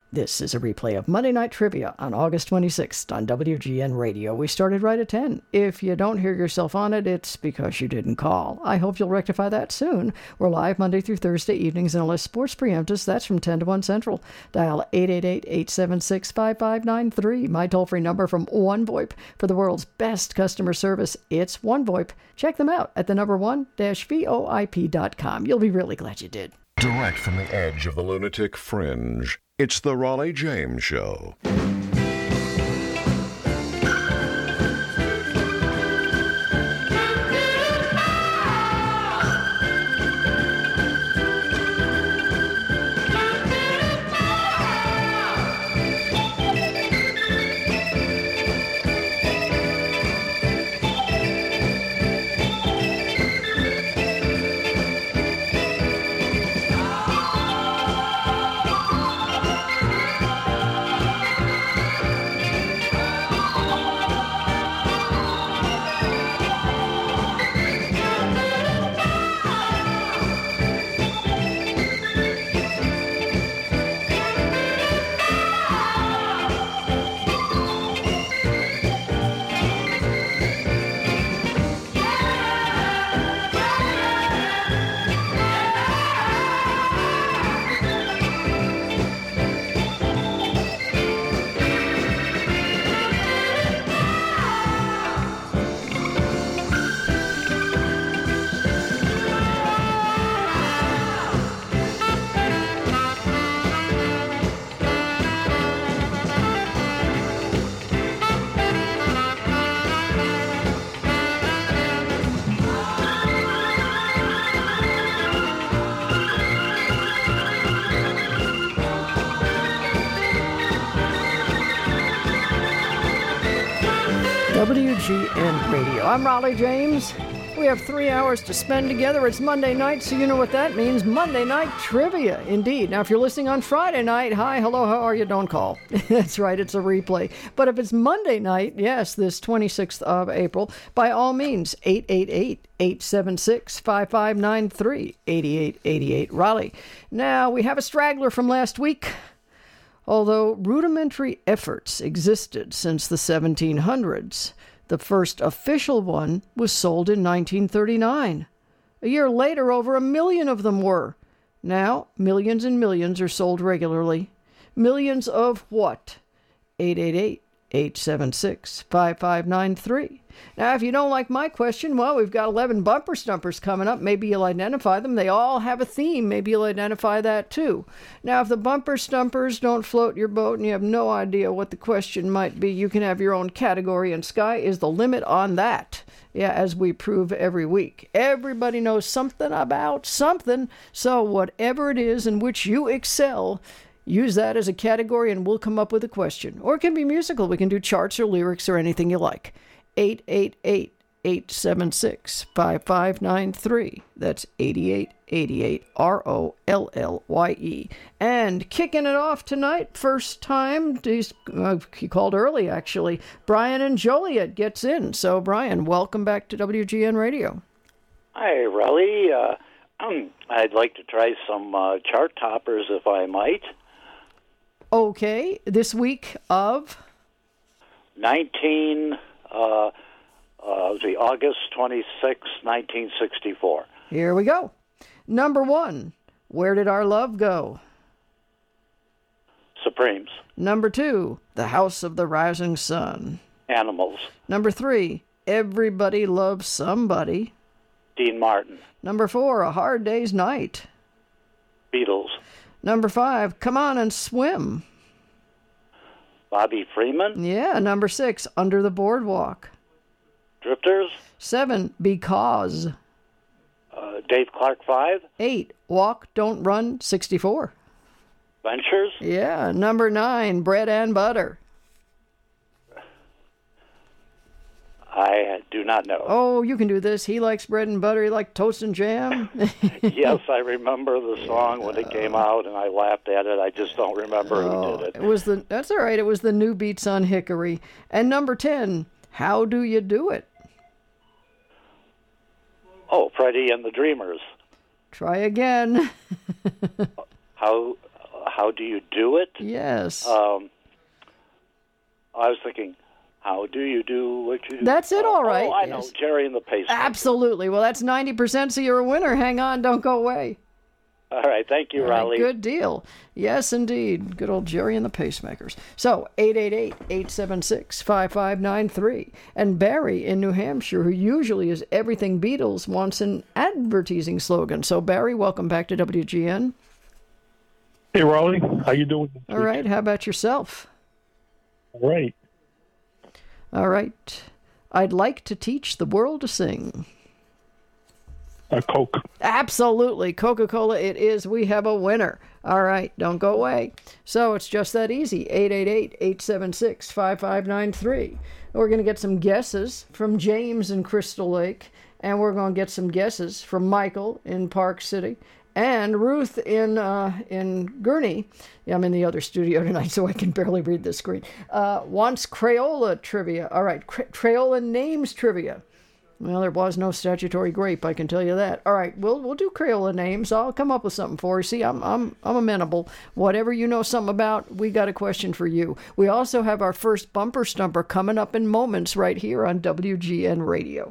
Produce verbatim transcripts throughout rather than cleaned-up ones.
This is a replay of Monday Night Trivia on August twenty-sixth on W G N Radio. We started right at ten. If you don't hear yourself on it, it's because you didn't call. I hope you'll rectify that soon. We're live Monday through Thursday evenings, and unless sports preempt us, that's from ten to one Central. Dial eight eight eight, eight seven six, five five nine three. My toll-free number from OneVoIP for the world's best customer service. It's OneVoIP. Check them out at the number one dash VoIP dot com. You'll be really glad you did. Direct from the edge of the lunatic fringe, it's the Raleigh James Show. W G N Radio. I'm Raleigh James. We have three hours to spend together. It's Monday night, so you know what that means. Monday Night Trivia, indeed. Now, if you're listening on Friday night, hi, hello, how are you? Don't call. That's right, it's a replay. But if it's Monday night, yes, this twenty-sixth of April, by all means, eight eight eight, eight seven six, five five nine three, eight eight eight eight, Raleigh. Now, we have a straggler from last week. Although rudimentary efforts existed since the seventeen hundreds, the first official one was sold in nineteen thirty-nine. A year later, over a million of them were. Now, millions and millions are sold regularly. Millions of what? eight eight eight, eight seven six, five five nine three. Now, if you don't like my question, well, we've got eleven bumper stumpers coming up. Maybe you'll identify them. They all have a theme. Maybe you'll identify that, too. Now, if the bumper stumpers don't float your boat and you have no idea what the question might be, you can have your own category, and sky is the limit on that. Yeah, as we prove every week. Everybody knows something about something, so whatever it is in which you excel, use that as a category and we'll come up with a question. Or it can be musical. We can do charts or lyrics or anything you like. eight eight eight, eight seven six, five five nine three. That's eighty-eight eighty-eight, R O L L Y E. And kicking it off tonight, first time, he's, uh, he called early actually, Brian and Joliet gets in. So Brian, welcome back to W G N Radio. Hi, Raleigh. Uh, um, I'd like to try some uh, chart toppers if I might. Okay, this week of? nineteen... Uh, uh, the August twenty-sixth, nineteen sixty-four. Here we go. Number one, Where Did Our Love Go? Supremes. Number two, The House of the Rising Sun. Animals. Number three, Everybody Loves Somebody. Dean Martin. Number four, A Hard Day's Night. Beatles. Number five, Come On and Swim. Bobby Freeman. Yeah. Number six, Under the Boardwalk. Drifters. Seven, Because. Uh, Dave Clark Five. Eight, Walk, Don't Run, sixty-four. Ventures. Yeah. Number nine, Bread and Butter. I do not know. Oh, you can do this. He likes bread and butter. He likes toast and jam. Yes, I remember the song when it came out, and I laughed at it. I just don't remember oh, who did it. It was the. That's all right. It was the New Beats on Hickory. And number ten, How Do You Do It? Oh, Freddie and the Dreamers. Try again. How how do you do it? Yes. Um, I was thinking, how do you do what you do? That's it, all right. Oh, I yes. know, Jerry and the Pacemakers. Absolutely. Well, that's ninety percent, so you're a winner. Hang on, don't go away. All right, thank you, All right, Raleigh. good deal. Yes, indeed. Good old Jerry and the Pacemakers. So, eight eight eight, eight seven six, five five nine three. And Barry in New Hampshire, who usually is everything Beatles, wants an advertising slogan. So, Barry, welcome back to W G N. Hey, Raleigh. How you doing? All right, how about yourself? All right. All right. I'd like to teach the world to sing. A Coke. Absolutely. Coca-Cola it is. We have a winner. All right. Don't go away. So it's just that easy. eight eight eight, eight seven six, five five nine three. We're going to get some guesses from James in Crystal Lake. And we're going to get some guesses from Michael in Park City. And Ruth in uh, in Gurney. Yeah, I'm in the other studio tonight, so I can barely read the screen. Uh, wants Crayola trivia. All right. Cra- Crayola names trivia. Well, there was no statutory grape, I can tell you that. All right, we'll we'll do Crayola names. I'll come up with something for you. See, I'm I'm I'm amenable. Whatever you know something about, we got a question for you. We also have our first bumper stumper coming up in moments right here on W G N Radio.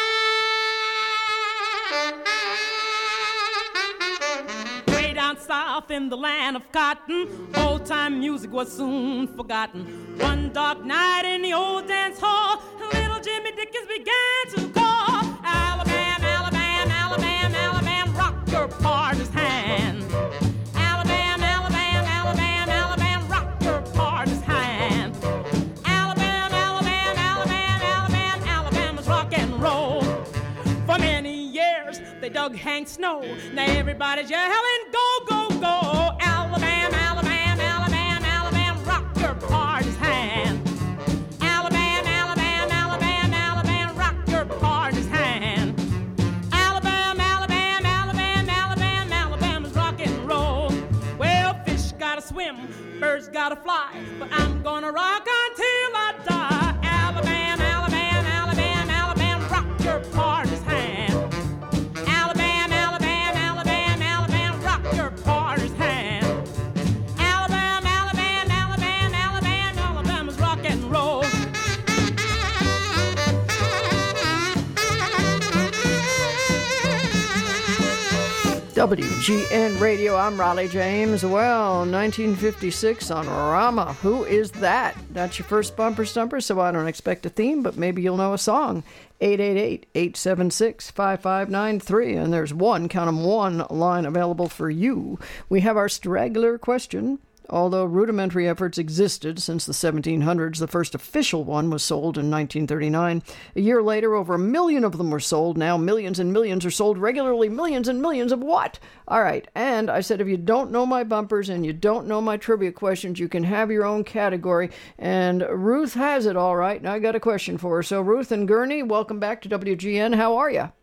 Way down south in the land of cotton, old-time music was soon forgotten. One dark night in the old dance hall, little Jimmy Dickens began to call. Alabama, Alabama, Alabama, Alabama, rock your partner's hand. Alabama, Alabama, Alabama, Alabama, rock your partner's hand. Alabama, Alabama, Alabama, Alabama, Alabama's rock and roll. For many years they dug Hank Snow. Now everybody's yelling, go, go, go. Alabama, Alabama, Alabama, Alabama, rock your partner's hand. Alabama, Alabama, Alabama, Alabama, rock your partner's hand. Alabama, Alabama, Alabama, Alabama, Alabama's rock and roll. Well, fish gotta swim, birds gotta fly, but I'm gonna rock until I die. Alabama, Alabama, Alabama, Alabama, rock your partner's hand. Alabama, Alabama, Alabama, Alabama, rock your partner's hand. Alabama, Alabama, Alabama, Alabama, Alabama's rock and roll. W G N Radio, I'm Raleigh James. Well, nineteen fifty-six on Rama. Who is that? That's your first bumper stumper, so I don't expect a theme, but maybe you'll know a song. eight eight eight, eight seven six, five five nine three, and there's one, count 'em, one line available for you. We have our straggler question. Although rudimentary efforts existed since the seventeen hundreds, the first official one was sold in nineteen thirty-nine. A year later, over a million of them were sold. Now millions and millions are sold regularly. Millions and millions of what? All right, and I said if you don't know my bumpers and you don't know my trivia questions, you can have your own category. And Ruth has it all right. Now I got a question for her. So Ruth and Gurney, welcome back to W G N. How are you?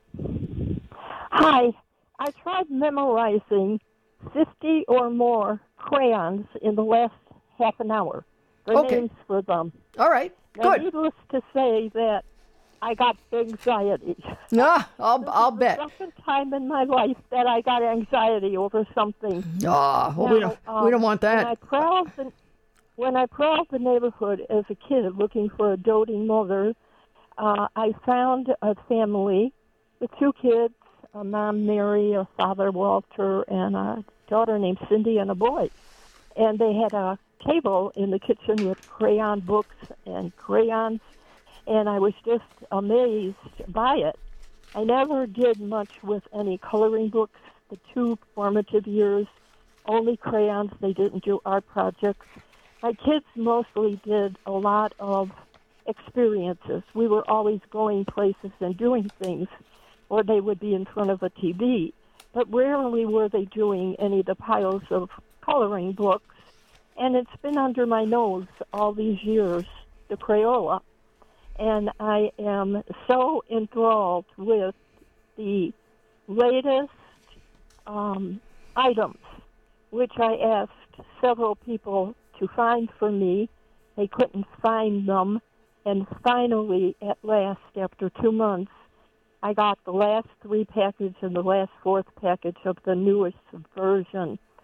Hi. I tried memorizing fifty or more crayons in the last half an hour. The Okay. names for them. All right, Now, good. needless to say that I got anxiety. Ah, I'll, I'll This is bet. the second time in my life that I got anxiety over something. Ah, well, we Now, don't, um, we don't want When I that. prowled the, when I prowled the neighborhood as a kid looking for a doting mother, uh, I found a family with two kids, a mom, Mary, a father, Walter, and a daughter named Cindy and a boy. And they had a table in the kitchen with crayon books and crayons, and I was just amazed by it. I never did much with any coloring books the two formative years, only crayons. They didn't do art projects. My kids mostly did a lot of experiences. We were always going places and doing things, or they would be in front of a T V. But rarely were they doing any of the piles of coloring books. And it's been under my nose all these years, the Crayola. And I am so enthralled with the latest um, items, which I asked several people to find for me. They couldn't find them. And finally, at last, after two months, I got the last three package and the last fourth package of the newest version.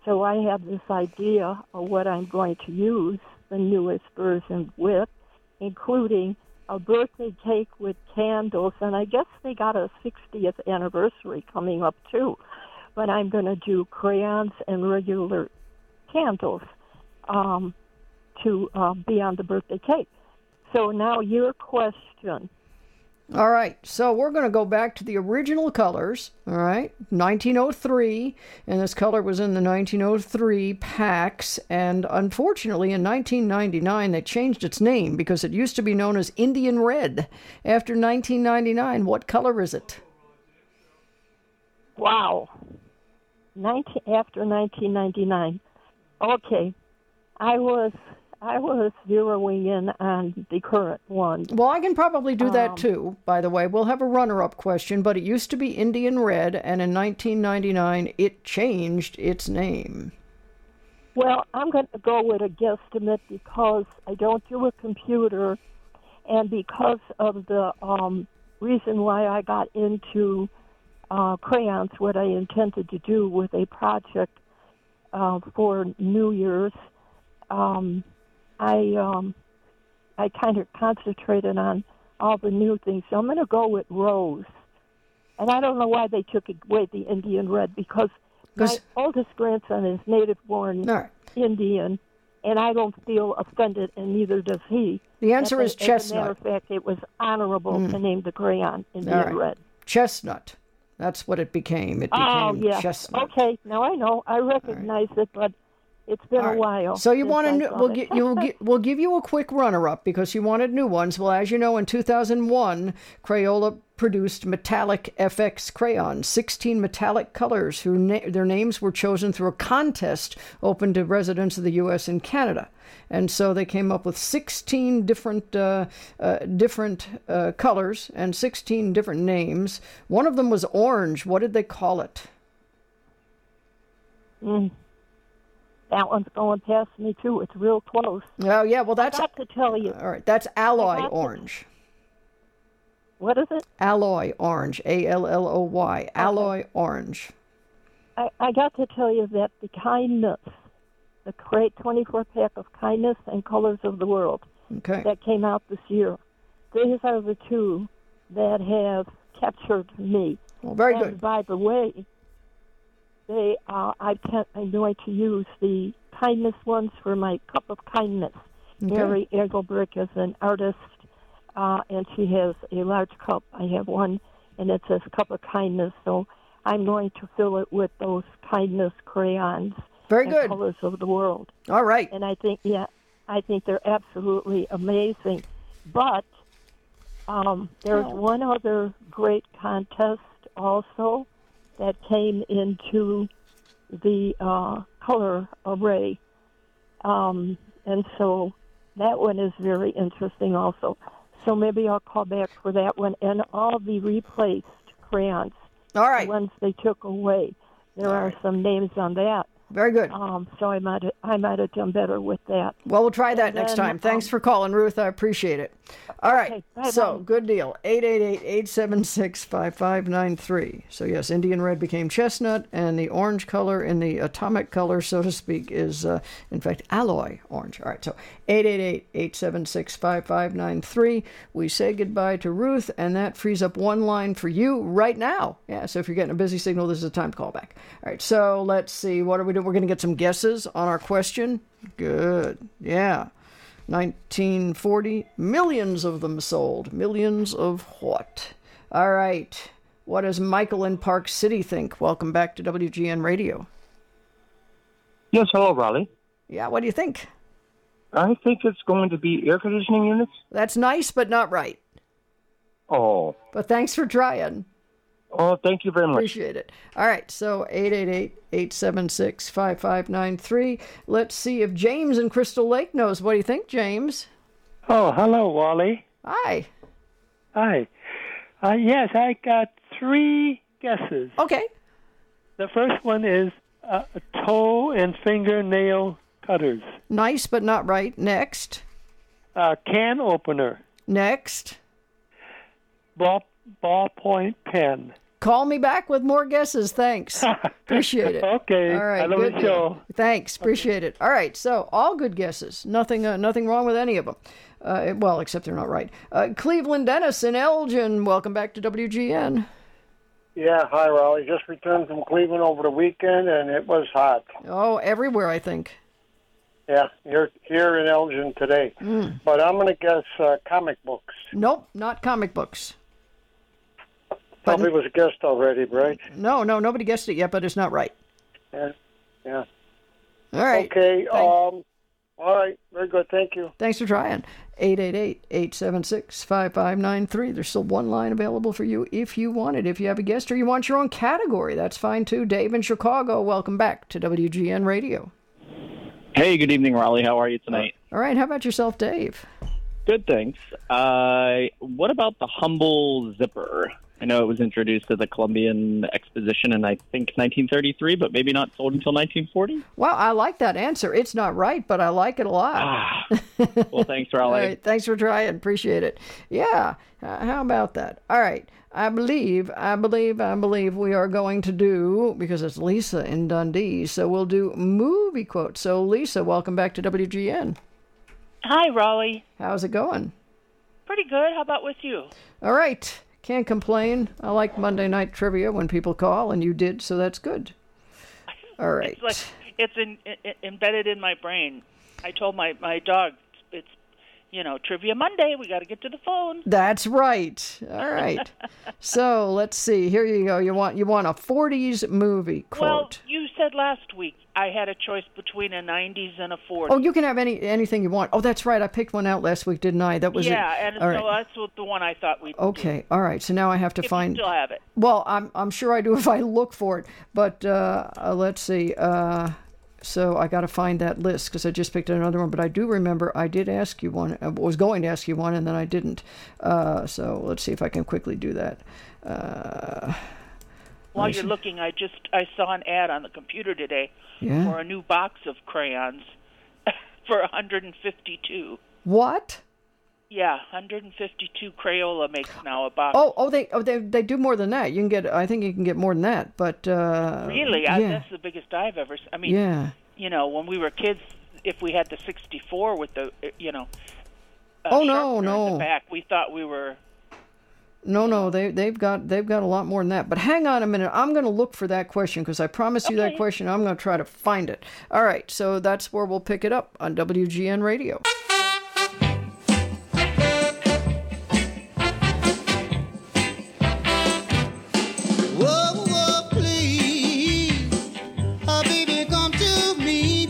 So I have this idea of what I'm going to use the newest version with, including a birthday cake with candles, and I guess they got a sixtieth anniversary coming up too. But I'm going to do crayons and regular candles um, to uh, be on the birthday cake. So now your question. All right, so we're going to go back to the original colors, all right, nineteen oh three, and this color was in the nineteen oh three packs, and unfortunately in nineteen ninety-nine they changed its name because it used to be known as Indian Red. After nineteen ninety-nine, what color is it? Wow. nineteen after nineteen ninety-nine. Okay, I was... I was zeroing in on the current one. Well, I can probably do that um, too, by the way. We'll have a runner-up question, but it used to be Indian Red, and in nineteen ninety-nine, it changed its name. Well, I'm going to go with a guesstimate because I don't do a computer, and because of the um, reason why I got into uh, crayons, what I intended to do with a project uh, for New Year's, um, I um, I kind of concentrated on all the new things. So I'm going to go with rose. And I don't know why they took away the Indian Red, because my oldest grandson is native-born right. Indian, and I don't feel offended, and neither does he. The answer that is they, chestnut. As a matter of fact, it was honorable mm. to name the crayon Indian right. Red. Chestnut. That's what it became. It became oh, yeah. chestnut. Okay, now I know. I recognize right. it, but it's been right. a while. So you want to? We'll get you'll get we'll give you a quick runner-up because you wanted new ones. Well, as you know, in two thousand one, Crayola produced metallic F X crayons, sixteen metallic colors. Who na- their names were chosen through a contest open to residents of the U S and Canada, and so they came up with sixteen different uh, uh, different uh, colors and sixteen different names. One of them was orange. What did they call it? Mm. That one's going past me, too. It's real close. Oh, yeah, well, that's... I got to tell you. All right, that's alloy orange. To, what is it? Alloy orange, A L L O Y, okay. Alloy orange. I, I got to tell you that the kindness, the Crate twenty-four pack of Kindness and Colors of the World okay. that came out this year, these are the two that have captured me. Well, very and good. By the way, They, uh, I can't, I'm going to use the kindness ones for my cup of kindness. Okay. Mary Engelbrecht is an artist, uh, and she has a large cup. I have one, and it says cup of kindness. So I'm going to fill it with those kindness crayons. Very and good. Colors of the World. All right. And I think, yeah, I think they're absolutely amazing. But um, there's oh. one other great contest also that came into the uh, color array. Um, and so that one is very interesting also. So maybe I'll call back for that one. And all the replaced crayons, all right. the ones they took away, there all are right. some names on that. Very good. Um, so I might I might have done better with that. Well, we'll try that and next then, time. Thanks um, for calling, Ruth. I appreciate it. All right. Okay, so, good deal. eight eight eight, eight seven six, five five nine three. So, yes, Indian Red became chestnut, and the orange color in the atomic color, so to speak, is, uh, in fact, alloy orange. All right. So, eight eight eight, eight seven six, five five nine three. We say goodbye to Ruth, and that frees up one line for you right now. Yeah, so if you're getting a busy signal, this is a time to call back. All right. So, let's see. What are we doing? We're going to get some guesses on our question. Good. Yeah. nineteen forty, millions of them sold. Millions of what? All right. What does Michael in Park City think? Welcome back to W G N Radio. Yes, hello, Raleigh. Yeah, what do you think? I think it's going to be air conditioning units. That's nice, but not right. Oh. But thanks for trying. Oh, thank you very much. Appreciate it. All right, so eight eight eight, eight seven six, five five nine three. Let's see if James in Crystal Lake knows. What do you think, James? Oh, hello, Wally. Hi. Hi. Uh, yes, I got three guesses. Okay. The first one is uh, toe and fingernail cutters. Nice, but not right. Next. Uh, can opener. Next. Ball, ballpoint pen. call me back with more guesses. Thanks. Appreciate it. Okay. All right. I love good the deal. show. Thanks. Appreciate it. All right. So all good guesses. Nothing. Uh, nothing wrong with any of them. Uh, well, except they're not right. Uh, Cleveland Dennis in Elgin. Welcome back to W G N. Yeah, hi, Raleigh. Just returned from Cleveland over the weekend, and it was hot. Oh, everywhere, I think. Yeah, you're here in Elgin today. Mm. But I'm going to guess uh, comic books. Nope, not comic books. Probably was guessed already, right? No, no, nobody guessed it yet, but it's not right. Yeah, yeah. All right. Okay, Thank- um, all right, very good, thank you. Thanks for trying. eight eight eight, eight seven six, five five nine three. There's still one line available for you if you want it. If you have a guest or you want your own category, that's fine too. Dave in Chicago, welcome back to W G N Radio. Hey, good evening, Raleigh. How are you tonight? All right, how about yourself, Dave? Good, thanks. Uh, what about the Humble Zipper? I know it was introduced at the Columbian Exposition in, I think, nineteen thirty-three, but maybe not sold until nineteen forty? Well, I like that answer. It's not right, but I like it a lot. Ah. Well, thanks, Raleigh. All right, thanks for trying. Appreciate it. Yeah, uh, how about that? All right. I believe, I believe, I believe we are going to do, because it's Lisa in Dundee, so we'll do movie quotes. So, Lisa, welcome back to W G N. Hi, Raleigh. How's it going? Pretty good. How about with you? All right. Can't complain. I like Monday night trivia when people call, and you did, so that's good. All right. It's like it's in, in, embedded in my brain. I told my, my dog, it's, you know, Trivia Monday. We got to get to the phone. That's right. All right. So let's see. Here you go. You want you want a forties movie quote. Well, you said last week I had a choice between a nineties and a forties. Oh, you can have any anything you want. Oh, that's right. I picked one out last week, didn't I? That was yeah, it. and All so right. that's what the one I thought we'd Okay. do. All right. So now I have to if find. You still have it. Well, I'm I'm sure I do if I look for it. But uh, uh, let's see. Uh, so I got to find that list because I just picked another one. But I do remember I did ask you one. I was going to ask you one, and then I didn't. Uh, so let's see if I can quickly do that. Uh, While nice. you're looking, I just I saw an ad on the computer today Yeah. for a new box of crayons for one hundred fifty-two. What? Yeah, one hundred fifty-two Crayola makes now a box. Oh, oh, they, oh, they, they do more than that. You can get, I think you can get more than that. But uh, Really? yeah, I, that's the biggest I've ever seen. I mean, yeah. you know, when we were kids, if we had the sixty-four with the, uh, you know, uh, Oh, no, sharpener in no. the back, we thought we were. No, no, they they've got they've got a lot more than that. But hang on a minute, I'm going to look for that question because I promised you that Okay. question. I'm going to try to find it. All right, so that's where we'll pick it up on W G N Radio. Whoa, whoa, please, oh, baby, come to me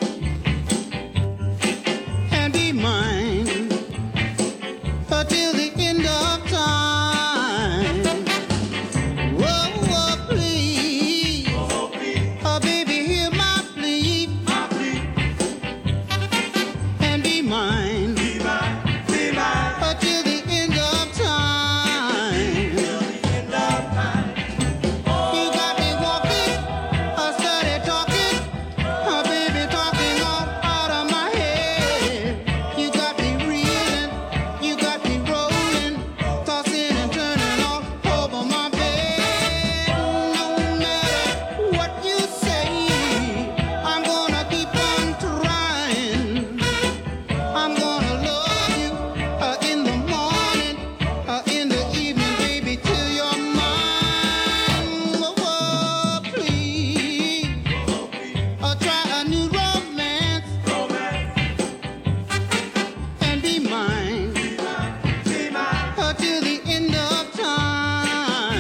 and be mine until the end of time. Whoa, whoa, please, oh, baby, hear my plea and be mine until the end of time. You got me walking, I started talking, oh baby, talking all out of my head. You got me reeling, you got me rolling, tossing and turning all over my bed. No matter what you say, I'm gonna keep on trying. I'm gonna love you uh, in the morning, uh, in the evening, baby, till you're mine. Whoa, whoa, please, uh, try a new romance and be mine uh, till the end of time.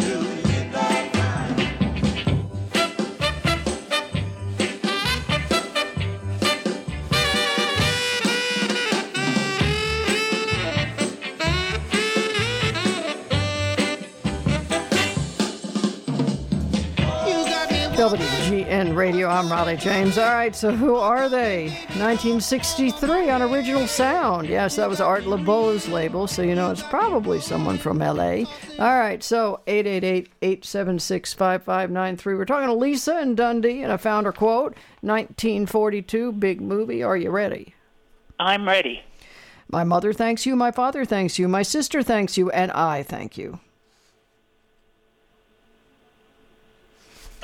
W G N Radio, I'm Raleigh James. All right, so who are they? nineteen sixty-three on Original Sound. Yes, that was Art LeBeau's label, so you know it's probably someone from L A. All right, so eight eight eight, eight seven six, five five nine three. We're talking to Lisa in Dundee, and I found her quote, nineteen forty-two, big movie. Are you ready? I'm ready. My mother thanks you, my father thanks you, my sister thanks you, and I thank you.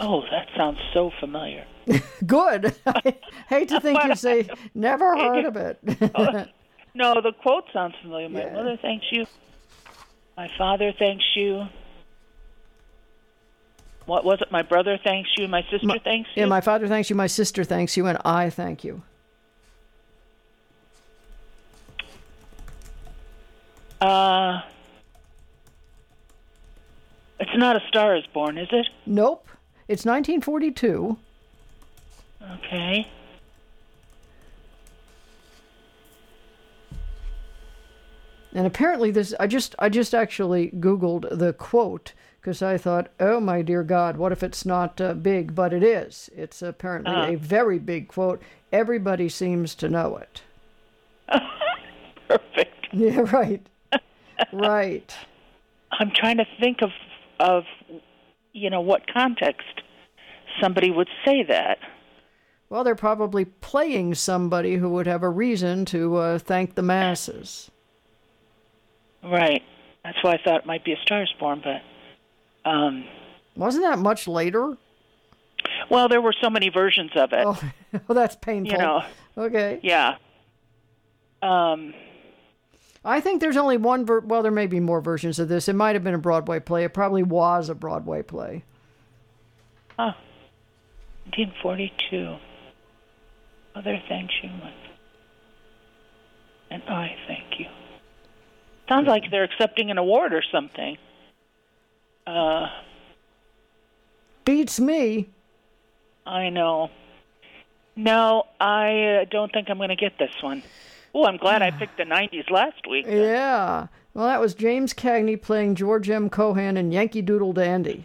Oh, that sounds so familiar. Good. I hate to think you say, never heard of it. Oh, no, the quote sounds familiar. My Yeah. mother thanks you. My father thanks you. What was it? My brother thanks you. My sister My- thanks you. Yeah, my father thanks you, my sister thanks you, and I thank you. Uh, it's not A Star Is Born, is it? Nope. It's nineteen forty-two. Okay. And apparently this, I just, I just actually Googled the quote because I thought, oh my dear God, what if it's not uh, big? But it is. It's apparently Uh-huh. a very big quote. Everybody seems to know it. Perfect. Yeah, right. Right. I'm trying to think of, of, you know, what context somebody would say that. Well, they're probably playing somebody who would have a reason to uh, thank the masses. Right. That's why I thought it might be A Star Is Born, but... Um, Wasn't that much later? well, there were so many versions of it. Oh, well, that's painful. You know. Okay. Yeah. Um, I think there's only one, ver- well, there may be more versions of this. It might have been a Broadway play. It probably was a Broadway play. huh. nineteen forty-two. Mother thanks you. And I thank you. Sounds like they're accepting an award or something. Uh, Beats me. I know. No, I uh, don't think I'm going to get this one. Oh, I'm glad I picked the nineties last week. Yeah. Well, that was James Cagney playing George M. Cohan in Yankee Doodle Dandy.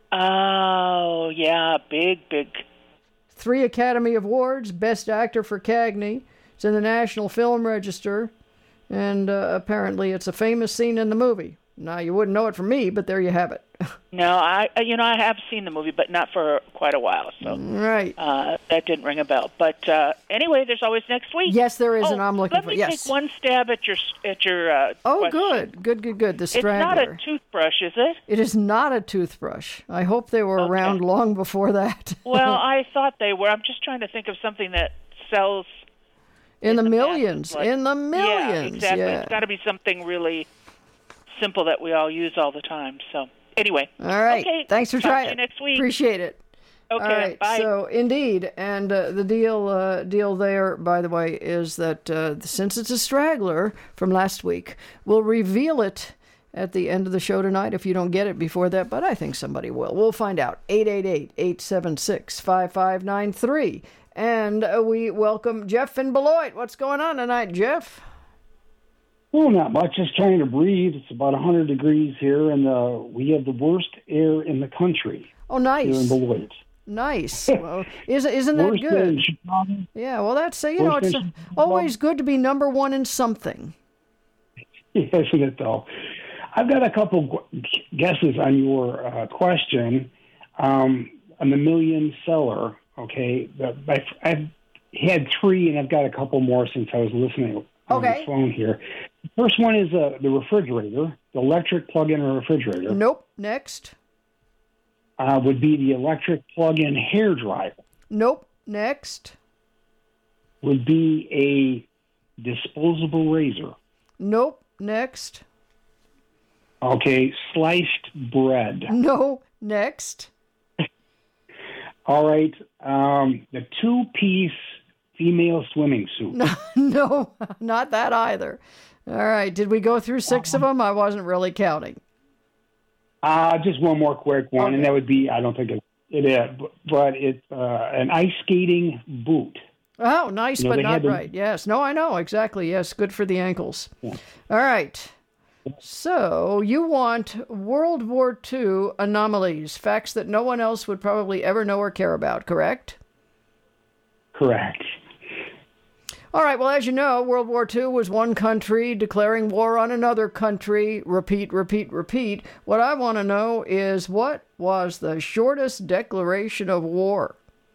Oh, yeah, big, big. Three Academy Awards, Best Actor for Cagney. It's in the National Film Register. And uh, apparently it's a famous scene in the movie. Now, you wouldn't know it from me, but there you have it. No, I you know I have seen the movie, but not for quite a while, so Right. uh, that didn't ring a bell. But uh, anyway, there's always next week. Yes, there is, oh, and I'm looking let for me yes. take one stab at your at your. Uh, Oh, question. good, good, good, good. The It's Strangler. not a toothbrush, is it? It is not a toothbrush. I hope they were around long before that. Well, I thought they were. I'm just trying to think of something that sells in the, masses, millions, like- in the millions. Yeah, exactly. yeah. It's got to be something really simple that we all use all the time. So anyway, All right. Okay, Thanks for talk trying. to you next week. Appreciate it. Okay, All right. bye. So indeed, and uh, the deal uh, deal there, by the way, is that uh, since it's a straggler from last week, we'll reveal it at the end of the show tonight if you don't get it before that, but I think somebody will. We'll find out. eight eight eight, eight seven six, five five nine three. And uh, we welcome Jeff in Beloit. What's going on tonight, Jeff? Oh, not much. Just trying to breathe. It's about one hundred degrees here, and uh, we have the worst air in the country. Oh, nice. Here in Beloit. Nice. Well, isn't, isn't that Worse good? than Chicago. Yeah, well, that's, uh, you know, Worse it's than uh, always good to be number one in something. Isn't it, though? I've got a couple gu- guesses on your uh, question. Um, on the million seller, okay? The, I've, I've had three, and I've got a couple more since I was listening on Okay. the phone here. The first one is uh, the refrigerator, the electric plug-in refrigerator. Nope. Next. Uh, would be the electric plug-in hair dryer. Nope. Next. Would be a disposable razor. Nope. Next. Okay, sliced bread. No. Next. All right, um, the two-piece female swimming suit. No, no, not that either. All right. Did we go through six of them? I wasn't really counting. Uh, just one more quick one, and that would be, I don't think it, it is, but, but it's uh, an ice skating boot. Oh, nice, You know, but they not had the- right. Yes. No, I know. Exactly. Yes. Good for the ankles. All right. So you want World War Two anomalies, facts that no one else would probably ever know or care about, correct? Correct. All right, well, as you know, World War Two was one country declaring war on another country. Repeat, repeat, repeat. What I want to know is what was the shortest declaration of war?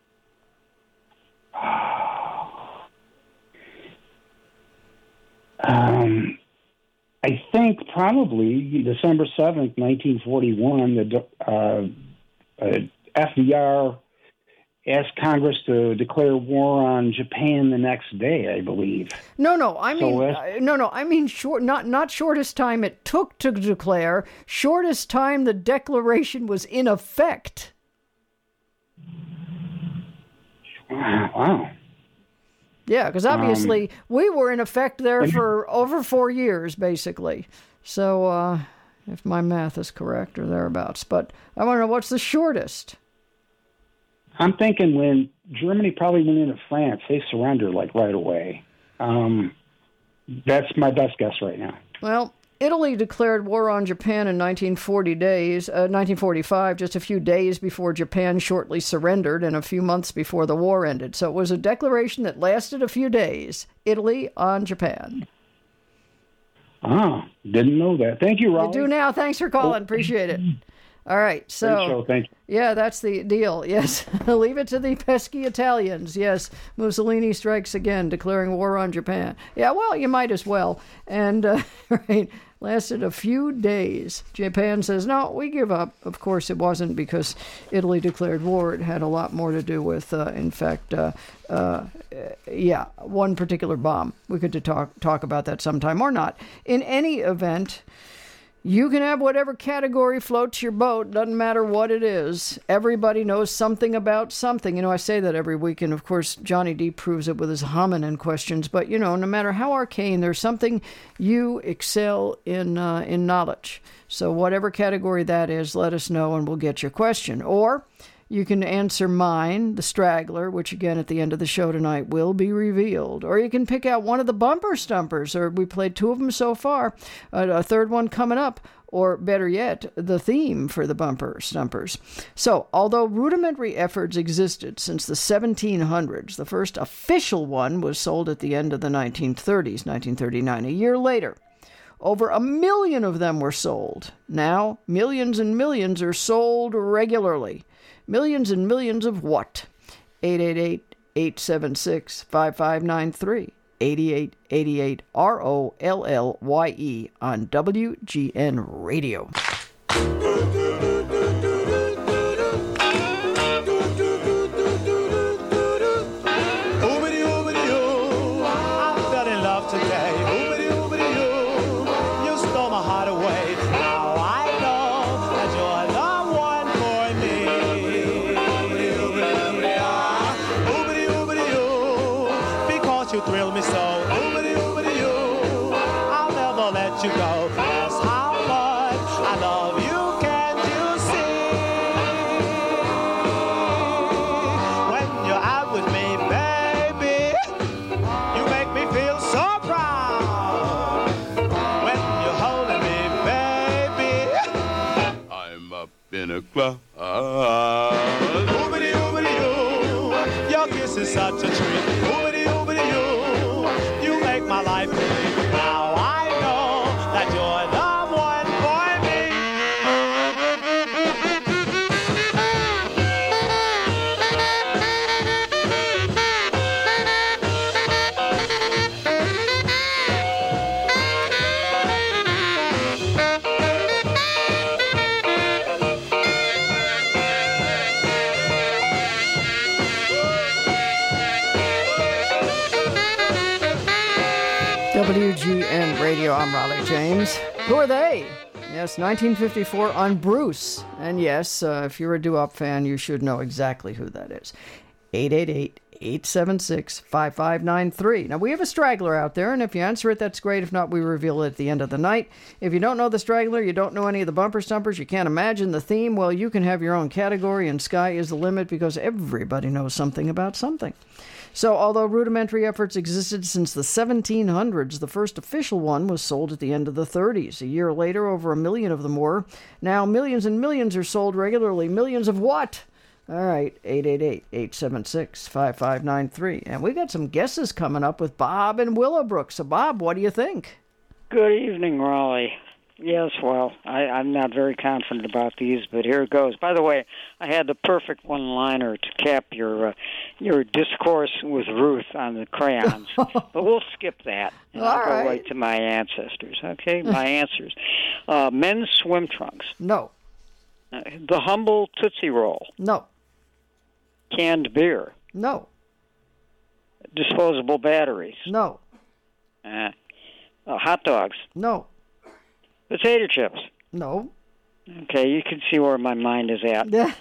Um, I think probably December seventh, nineteen forty-one, the, uh, uh, F D R asked Congress to declare war on Japan the next day, I believe. No, no, I mean, So, uh, uh, no, no, I mean, short, not not shortest time it took to declare, shortest time the declaration was in effect. Wow. Yeah, because obviously um, we were in effect there for over four years, basically. So, uh, if my math is correct or thereabouts. But I want to know, what's the shortest? I'm thinking when Germany probably went into France, they surrendered like right away. Um, that's my best guess right now. Well, Italy declared war on Japan in nineteen forty days, uh, nineteen forty-five, just a few days before Japan shortly surrendered and a few months before the war ended. So it was a declaration that lasted a few days. Italy on Japan. Ah, didn't know that. Thank you, Raleigh. You do now. Thanks for calling. Appreciate it. All right, so Great show. Thank you. Yeah, that's the deal. Yes, leave it to the pesky Italians. Yes, Mussolini strikes again, declaring war on Japan. Yeah, well, you might as well. And uh, right, lasted a few days. Japan says no, we give up. Of course, it wasn't because Italy declared war. It had a lot more to do with, uh, in fact, uh, uh, yeah, one particular bomb. We could talk talk about that sometime or not. In any event. You can have whatever category floats your boat. Doesn't matter what it is. Everybody knows something about something. You know, I say that every week, and of course, Johnny D proves it with his hominin questions. But, you know, no matter how arcane, there's something you excel in uh, in knowledge. So whatever category that is, let us know and we'll get your question. Or you can answer mine, the straggler, which again at the end of the show tonight will be revealed. Or you can pick out one of the bumper stumpers, or we played two of them so far, uh, a third one coming up, or better yet, the theme for the bumper stumpers. So, although rudimentary efforts existed since the seventeen hundreds, the first official one was sold at the end of the nineteen thirties, nineteen thirty-nine, a year later. Over a million of them were sold. Now, millions and millions are sold regularly. Millions and millions of what? eight eight eight, eight seven six, five five nine three. eighty-eight eighty-eight R O L L Y E on W G N Radio. Club. Oobity, oobity, oo. Your kiss is such a treat. Oobity, oobity, oo. You make my life complete. Now I know that you're the one for me. W G N Radio, I'm Raleigh James. Who are they? Yes, nineteen fifty-four on Bruce. And yes, uh, if you're a doo-wop fan, you should know exactly who that is. eight eight eight, eight seven six, five five nine three. Now, we have a straggler out there, and if you answer it, that's great. If not, we reveal it at the end of the night. If you don't know the straggler, you don't know any of the bumper stumpers, you can't imagine the theme, well, you can have your own category, and sky is the limit because everybody knows something about something. So, although rudimentary efforts existed since the seventeen hundreds, the first official one was sold at the end of the thirties. A year later, over a million of them were. Now, millions and millions are sold regularly. Millions of what? All right, eight eight eight, eight seven six, five five nine three. And we got some guesses coming up with Bob and Willowbrook. So, Bob, what do you think? Good evening, Raleigh. Yes, well, I, I'm not very confident about these, but here it goes. By the way, I had the perfect one-liner to cap your uh, your discourse with Ruth on the crayons, but we'll skip that. And All I'll right. go right to my ancestors, okay? My answers. Uh, men's swim trunks. No. Uh, the Humble Tootsie Roll. No. Canned beer. No. Disposable batteries. No. Uh, uh, hot dogs. No. Potato chips. No. Okay, you can see where my mind is at. Yeah.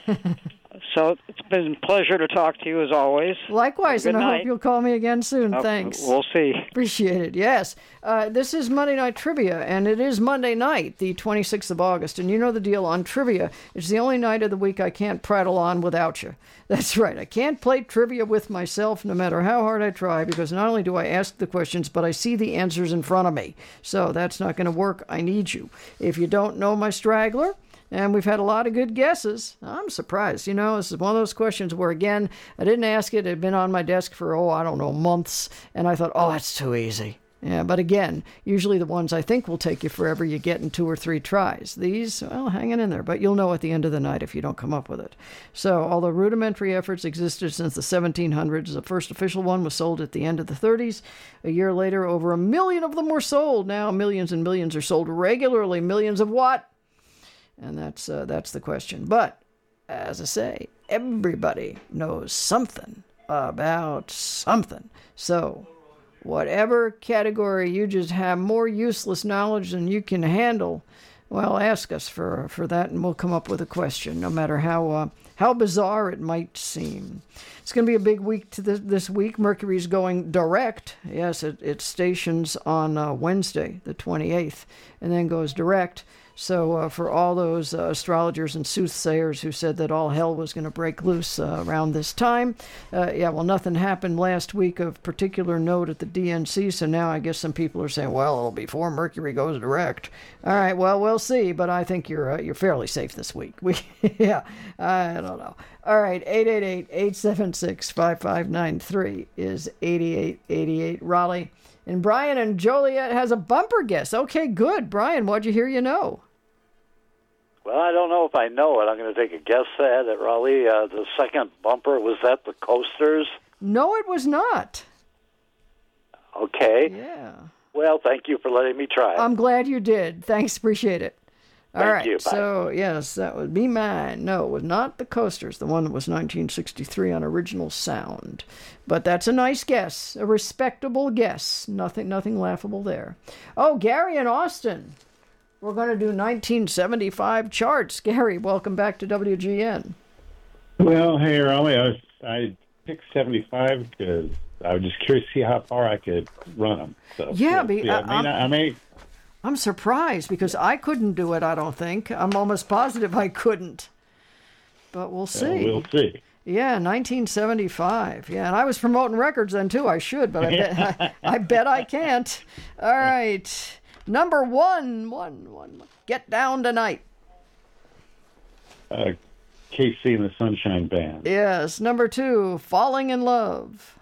So it's been a pleasure to talk to you as always. Likewise, Good and I night. hope you'll call me again soon. Uh, Thanks. We'll see. Appreciate it. Yes. Uh, this is Monday Night Trivia, and it is Monday night, the twenty-sixth of August. And you know the deal on trivia. It's the only night of the week I can't prattle on without you. That's right. I can't play trivia with myself no matter how hard I try, because not only do I ask the questions, but I see the answers in front of me. So that's not going to work. I need you. If you don't know my straggler, and we've had a lot of good guesses. I'm surprised. You know, this is one of those questions where, again, I didn't ask it. It had been on my desk for, oh, I don't know, months. And I thought, oh, that's too easy. Yeah, but again, usually the ones I think will take you forever, you get in two or three tries. These, well, hanging in there. But you'll know at the end of the night if you don't come up with it. So, although rudimentary efforts existed since the seventeen hundreds, the first official one was sold at the end of the thirties. A year later, over a million of them were sold. Now, millions and millions are sold regularly. Millions of what? And that's uh, that's the question. But, as I say, everybody knows something about something. So, whatever category you just have more useless knowledge than you can handle, well, ask us for for that, and we'll come up with a question, no matter how uh, how bizarre it might seem. It's going to be a big week to this, this week. Mercury's going direct. Yes, it, it stations on uh, Wednesday, the twenty-eighth, and then goes direct. So uh, for all those uh, astrologers and soothsayers who said that all hell was going to break loose uh, around this time, uh, yeah, well, nothing happened last week of particular note at the D N C, so now I guess some people are saying, well, it'll be before Mercury goes direct. All right, well, we'll see, but I think you're uh, you're fairly safe this week. We, yeah, I don't know. All right, eight eight eight, eight seven six, five five nine three is eighty-eight eighty-eight. Raleigh. And Brian and Joliet has a bumper guess. Okay, good. Brian, what'd you hear you know? Well, I don't know if I know it. I'm going to take a guess at it, Raleigh. Uh, the second bumper, was that the Coasters? No, it was not. Okay. Yeah. Well, thank you for letting me try. I'm glad you did. Thanks, appreciate it. All Thank right, you. Bye. So, yes, that would be mine. No, it was not the Coasters, the one that was nineteen sixty-three on Original Sound. But that's a nice guess, a respectable guess. Nothing nothing laughable there. Oh, Gary and Austin. We're going to do nineteen seventy-five charts. Gary, welcome back to W G N. Well, hey, Raleigh, I, was, I picked seventy-five because I was just curious to see how far I could run them. So, Yeah, we'll be, see. uh, I, may not, I may... I'm surprised because I couldn't do it, I don't think. I'm almost positive I couldn't. But we'll see. Uh, we'll see. Yeah, nineteen seventy-five. Yeah, and I was promoting records then, too. I should, but I bet I, I, bet I can't. All right. Number one, one, one. Get Down Tonight. Uh, K C and the Sunshine Band. Yes. Number two, Falling in Love.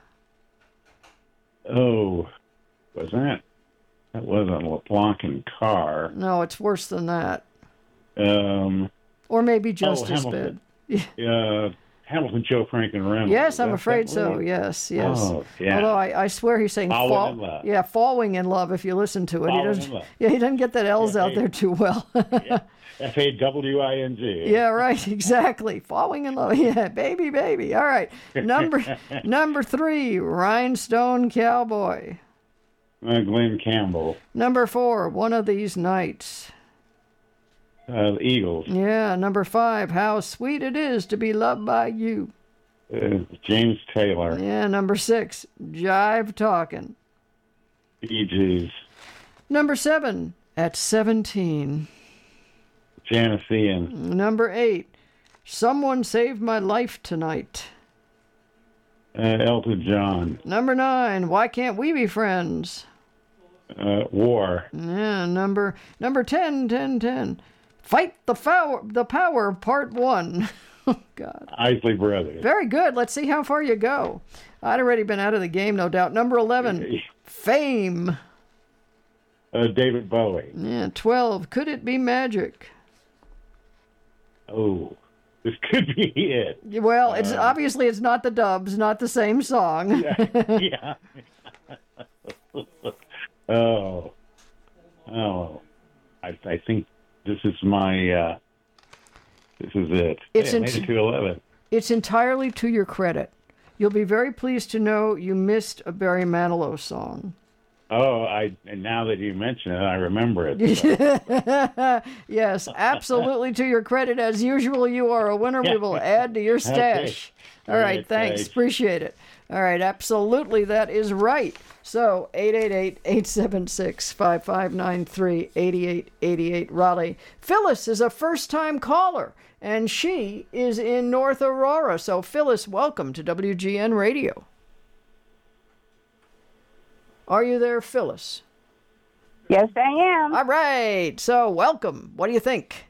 Oh, was that? That wasn't LeBlanc and Carr. No, it's worse than that. Um, Or maybe just oh, as Hamilton. bad. uh, Hamilton, Joe Frank, and Reynolds. Yes, I'm That- afraid that so. movie? Yes, yes. Oh, yeah. Although I, I swear he's saying Falling fall, in Love. Yeah, falling in love. If you listen to it, Falling he doesn't. in Love. Yeah, he doesn't get that L's Yeah, out hey. there too well. F A W I N G. Yeah, right. Exactly. Falling in love. Yeah, baby, baby. All right. Number number three, Rhinestone Cowboy. Uh, Glenn Campbell. Number four, One of These Nights. Uh, the Eagles. Yeah. Number five, How Sweet It Is to Be Loved by You. Uh, James Taylor. Yeah. Number six, Jive Talkin'. Bee Gees. Number seven, At seventeen. Janis Ian. Number eight, Someone Saved My Life Tonight. Uh, Elton John. Number nine, Why Can't We Be Friends? Uh, War. Yeah, number number ten, ten, ten. Fight the Power, the Power, Part One. Oh, God. Isley Brothers. Very good. Let's see how far you go. I'd already been out of the game, no doubt. Number eleven, Fame. Uh, David Bowie. Yeah, twelve, Could It Be Magic? Oh, this could be it. Well, it's Uh, obviously it's not the Dubs, not the same song. Yeah. oh. Oh. I, I think this is my uh, This is it. It's hey, I in- made it to eleven. It's entirely to your credit. You'll be very pleased to know you missed a Barry Manilow song. Oh, I and now that you mention it, I remember it. So. Yes, absolutely to your credit. As usual, you are a winner. We will add to your stash. Okay. All All right, right, thanks. thanks. Appreciate it. All right, absolutely, that is right. So, eight eight eight, eight seven six, five five nine three, eight eight eight eight, Raleigh. Phyllis is a first-time caller, and she is in North Aurora. So, Phyllis, welcome to W G N Radio. Are you there, Phyllis? Yes, I am. All right. So, welcome. What do you think?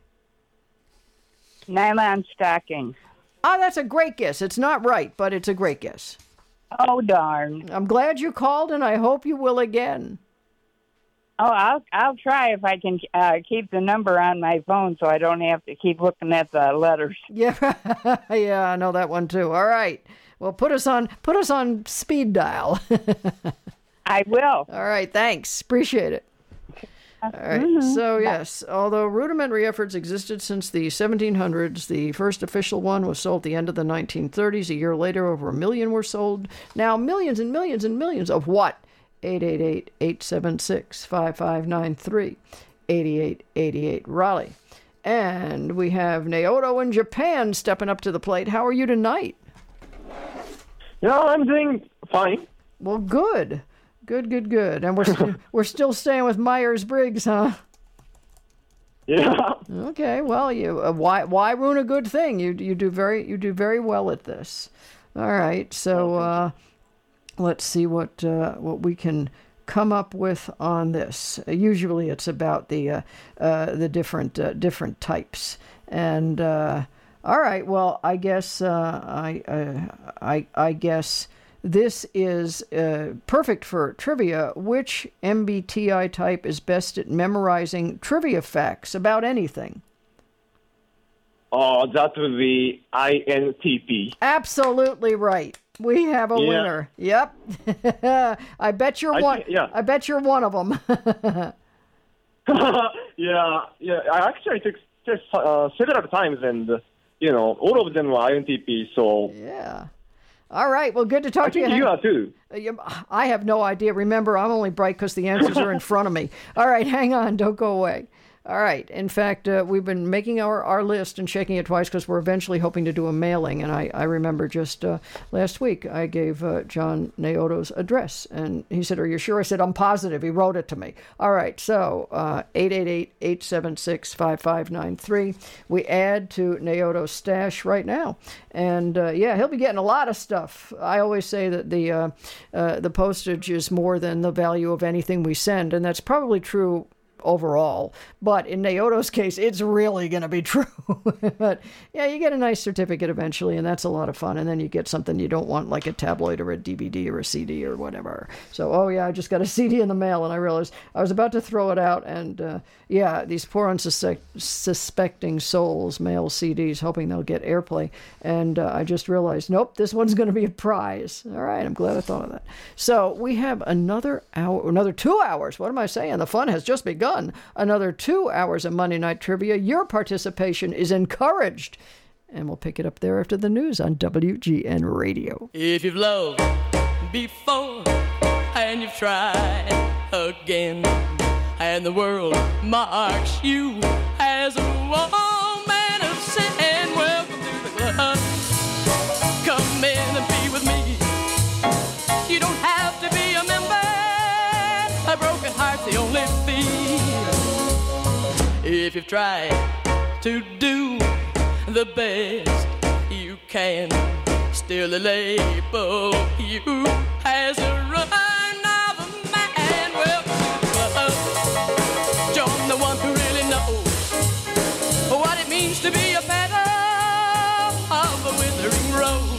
Nylon stockings. Ah, that's a great guess. It's not right, but it's a great guess. Oh, darn. I'm glad you called, and I hope you will again. Oh, I'll I'll try if I can uh, keep the number on my phone so I don't have to keep looking at the letters. Yeah, yeah, I know that one too. All right. Well, put us on put us on speed dial. I will. All right, thanks. Appreciate it. All right. Mm-hmm. So, yes, although rudimentary efforts existed since the seventeen hundreds, the first official one was sold at the end of the nineteen thirties. A year later, over a million were sold. Now, millions and millions and millions of what? eight eight eight, eight seven six, five five nine three, eight eight eight eight, Raleigh. And we have Naoto in Japan stepping up to the plate. How are you tonight? Yeah, I'm doing fine. Well, good. Good, good, good. And we're st- we're still staying with Myers-Briggs, huh? Yeah. Okay. Well, you uh, why why ruin a good thing? You you do very you do very well at this. All right. So uh, let's see what uh, what we can come up with on this. Uh, usually, it's about the uh, uh, the different uh, different types. And uh, all right. Well, I guess uh, I uh, I I guess. This is uh, perfect for trivia. Which M B T I type is best at memorizing trivia facts about anything? Oh, that would be I N T P. Absolutely right. We have a Yeah. winner. Yep. I bet you're I one. think- yeah. I bet you're one of them. yeah, yeah. I actually took test uh, several times, and uh, you know, all of them were I N T P. So yeah. All right. Well, good to talk I to you. think you Hank. are too. Uh, you- I have no idea. Remember, I'm only bright because the answers are in front of me. All right, hang on. Don't go away. All right. In fact, uh, we've been making our, our list and checking it twice because we're eventually hoping to do a mailing. And I, I remember just uh, last week I gave uh, John Naoto's address. And he said, "Are you sure?" I said, "I'm positive." He wrote it to me. All right. So uh, eight eight eight, eight seven six, five five nine three. We add to Naoto's stash right now. And uh, yeah, he'll be getting a lot of stuff. I always say that the uh, uh, the postage is more than the value of anything we send. And that's probably true overall, but in Naoto's case, it's really going to be true. But yeah, you get a nice certificate eventually, and that's a lot of fun. And then you get something you don't want, like a tabloid or a D V D or a C D or whatever. So, oh yeah, I just got a C D in the mail, and I realized I was about to throw it out. And uh, yeah, these poor unsuspecting souls mail C Ds, hoping they'll get airplay. And uh, I just realized, nope, this one's going to be a prize. All right, I'm glad I thought of that. So we have another hour, another two hours. What am I saying? The fun has just begun. Another two hours of Monday Night Trivia. Your participation is encouraged. And we'll pick it up there after the news on W G N Radio. If you've loved before and you've tried again, and the world marks you as a woman of sin, welcome to the club. Come in and be with me. You don't have to be a member. A broken heart's the only fee. If you've tried to do the best you can, still a label you as a run of a man. Well, uh, join the one who really knows what it means to be a petal of a withering rose.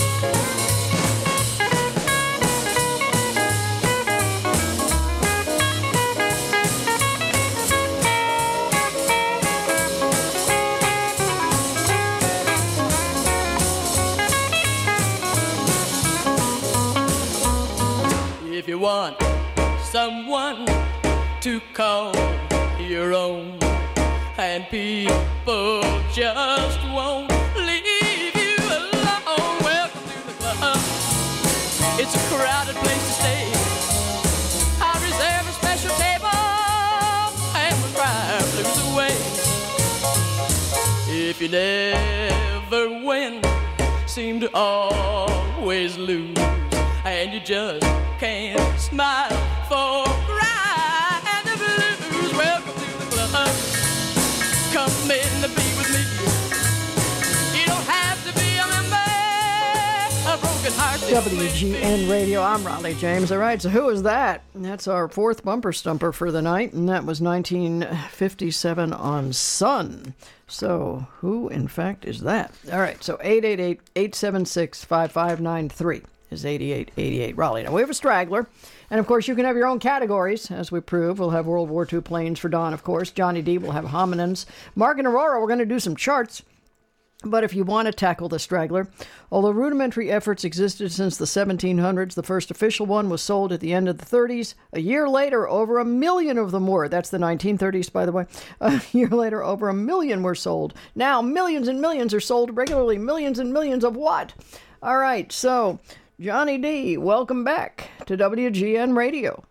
If you want someone to call your own, and people just won't leave you alone. Welcome to the club. It's a crowded place to stay. I reserve a special table and we'll cry our blues away. If you never win, seem to always lose, and you just can't smile for crying the blues. Welcome to the club. Come in to be with me. You don't have to be a member of Broken Heart. W G N Radio, I'm Raleigh James. All right, so who is that? That's our fourth bumper stumper for the night, and that was nineteen fifty-seven on Sun. So who, in fact, is that? All right, so eight eight eight, eight seven six, five five nine three is eighty-eight eighty-eight Raleigh. Now, we have a straggler, and, of course, you can have your own categories, as we prove. We'll have World War Two planes for Don, of course. Johnny D will have hominins. Mark and Aurora, we're going to do some charts. But if you want to tackle the straggler, although rudimentary efforts existed since the seventeen hundreds, the first official one was sold at the end of the thirties. A year later, over a million of them were. That's the nineteen thirties, by the way. A year later, over a million were sold. Now, millions and millions are sold regularly. Millions and millions of what? All right, so, Johnny D, welcome back to W G N Radio.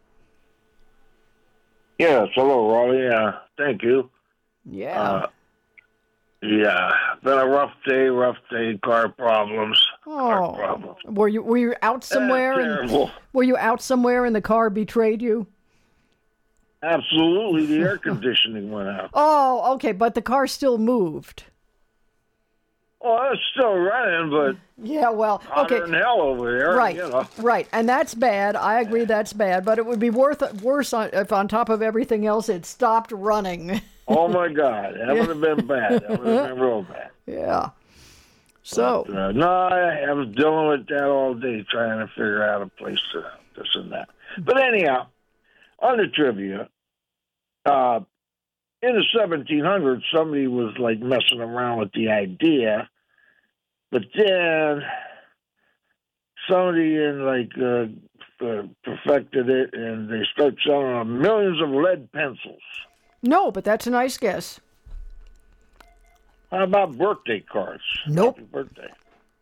Yes, hello, Raleigh. Uh, thank you. Yeah. Uh, Yeah, been a rough day, rough day, car problems. Car Oh, problems. were you were you out somewhere? Uh, and, terrible. were you out somewhere and the car betrayed you? Absolutely, the air conditioning went out. Oh, okay, but the car still moved. Oh, it's still running, but Yeah, well, hotter okay, than hell over there. right, You know. right, and that's bad. I agree, that's bad. But it would be worth worse on, if, on top of everything else, it stopped running. Oh my God, that would have been bad. That would have been real bad. Yeah. So. But, uh, no, I, I was dealing with that all day, trying to figure out a place to this and that. But anyhow, on the trivia, uh, in the seventeen hundreds, somebody was like messing around with the idea, but then somebody in like uh, uh, perfected it, and they start selling them millions of lead pencils. No, but that's a nice guess. How about birthday cards? Nope. Happy birthday.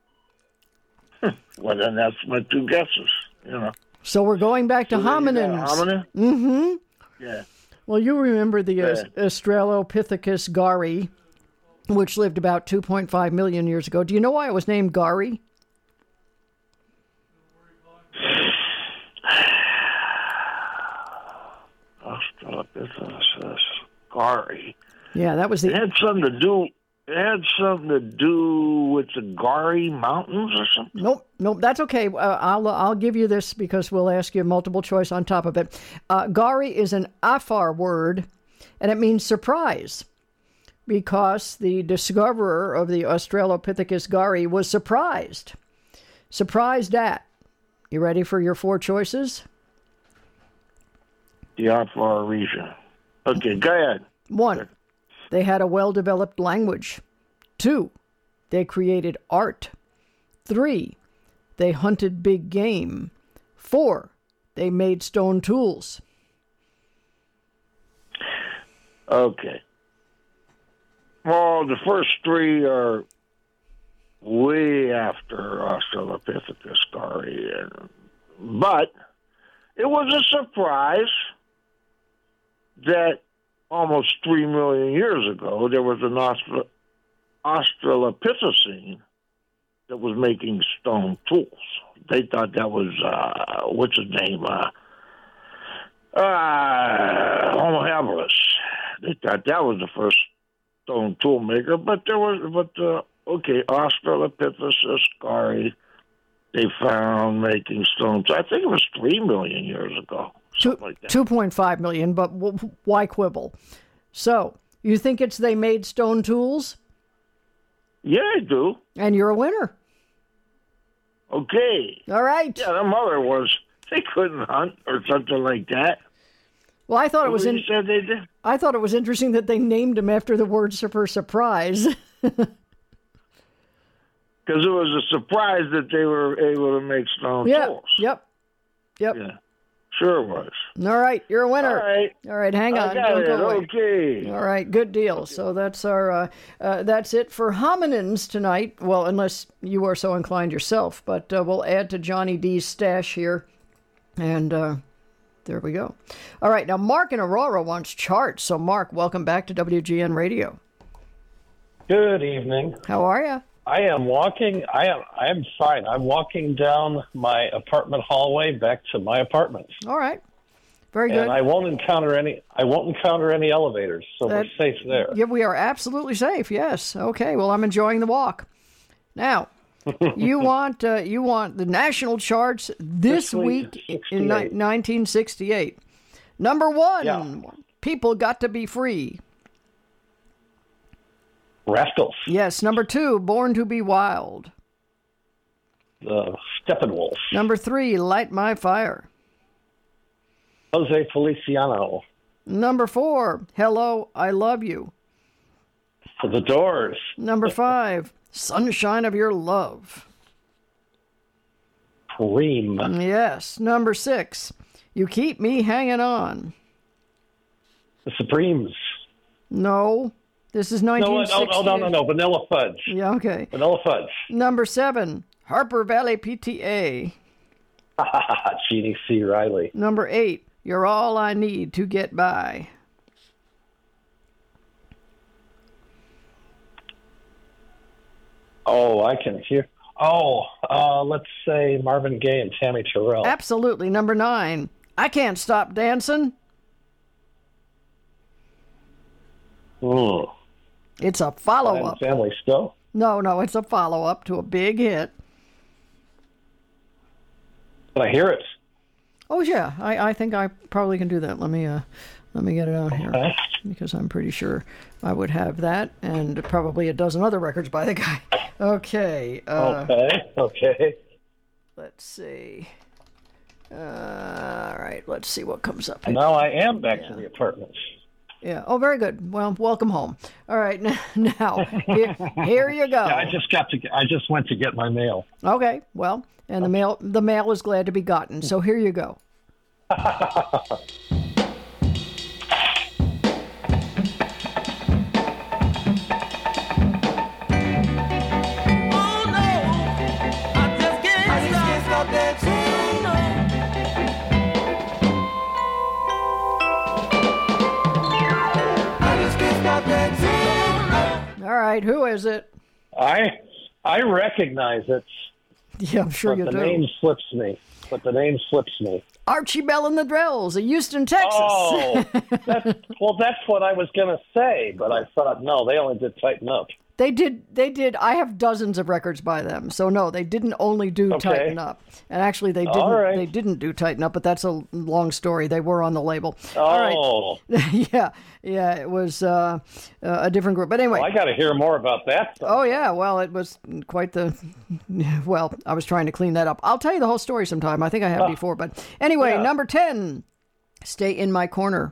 Well, then that's my two guesses. You know. So we're going back to So then you got hominins. hominin? Mm-hmm. Yeah. Well, you remember the uh, Yeah. Australopithecus gari, which lived about two point five million years ago. Do you know why it was named Gari? Australopithecus gari. Yeah, that was the. It had something to do. It had something to do with the Gari Mountains or something. Nope, nope. That's okay. Uh, I'll I'll give you this because we'll ask you multiple choice on top of it. Uh, Gari is an Afar word, and it means surprise, because the discoverer of the Australopithecus gari was surprised. Surprised at. You ready for your four choices? The Afar region. Okay, go ahead. One, they had a well-developed language. Two, they created art. Three, they hunted big game. Four, they made stone tools. Okay. Well, the first three are way after Australopithecus gari, and- but it was a surprise that almost three million years ago there was an Austral- Australopithecine that was making stone tools. They thought that was uh, what's his name? Uh, uh, Homo habilis. They thought that was the first stone tool maker, but there was, but uh, okay, Australopithecus gari, they found making stone tools. I think it was three million years ago, something like that. two point five million, but w- why quibble? So, you think it's they made stone tools? Yeah, I do. And you're a winner. Okay. All right. Yeah, the mother was, they couldn't hunt or something like that. Well, I thought it was You in, said they did? I thought it was interesting that they named him after the word super surprise. Because it was a surprise that they were able to make stone yeah. tools. Yep. Yep. Yeah. Sure was. All right, you're a winner. All right. All right, hang I on. got Don't it. go away. Okay. All right, good deal. So that's our uh, uh, that's it for hominins tonight. Well, unless you are so inclined yourself, but uh, we'll add to Johnny D's stash here, and uh, there we go. All right, now Mark in Aurora wants charts. So Mark, welcome back to W G N Radio. Good evening. How are you? I am walking. I am. I am fine. I'm walking down my apartment hallway back to my apartment. All right, very good. And I won't encounter any. I won't encounter any elevators, so That- we're safe there. Yeah, we are absolutely safe. Yes. Okay. Well, I'm enjoying the walk. Now, you want uh, you want the national charts this, This week, week in ni- nineteen sixty-eight. Number one, Yeah. People Got to Be Free. Rascals. Yes. Number two, Born to Be Wild. The Steppenwolf. Number three, Light My Fire. Jose Feliciano. Number four, Hello, I Love You. The Doors. Number five, Sunshine of Your Love. Cream. Yes. Number six, You Keep Me Hanging On. The Supremes. No, this is No, nineteen no, sixty. no, no, no, no. Vanilla Fudge. Yeah, okay. Vanilla Fudge. Number seven, Harper Valley P T A. Jeannie C. Riley. Number eight, You're All I Need to Get By. Oh, I can hear. Oh, uh, let's say Marvin Gaye and Tammy Terrell. Absolutely. Number nine, I Can't Stop Dancing. Mm. It's a follow-up. Family Still. No, no, it's a follow-up to a big hit. Can I hear it? Oh yeah, I, I think I probably can do that. Let me uh, let me get it out here Okay. because I'm pretty sure I would have that and probably a dozen other records by the guy. Okay. Uh, Okay. Okay. Let's see. Uh, all right. Let's see what comes up. And now I am back to the apartment. Yeah. Oh, very good. Well, welcome home. All right. Now here, here you go. Yeah, I just got to. I just went to get my mail. Okay. Well, and the mail the mail is glad to be gotten. So here you go. All right. Who is it? I I recognize it. Yeah, I'm sure but you the do. name slips me. But the name slips me. Archie Bell and the Drells of Houston, Texas. Oh, that's, well, that's what I was going to say, but I thought, no, they only did Tighten Up. They did. They did. I have dozens of records by them. So no, they didn't only do Okay. Tighten Up. And actually, they didn't. All right. They didn't do Tighten Up. But that's a long story. They were on the label. Oh, All right. yeah, yeah. It was uh, uh, a different group. But anyway. well, I got to hear more about that. Oh yeah. Well, it was quite the. Well, I was trying to clean that up. I'll tell you the whole story sometime. I think I have Ah. before. But anyway, Yeah. number ten. Stay in My Corner.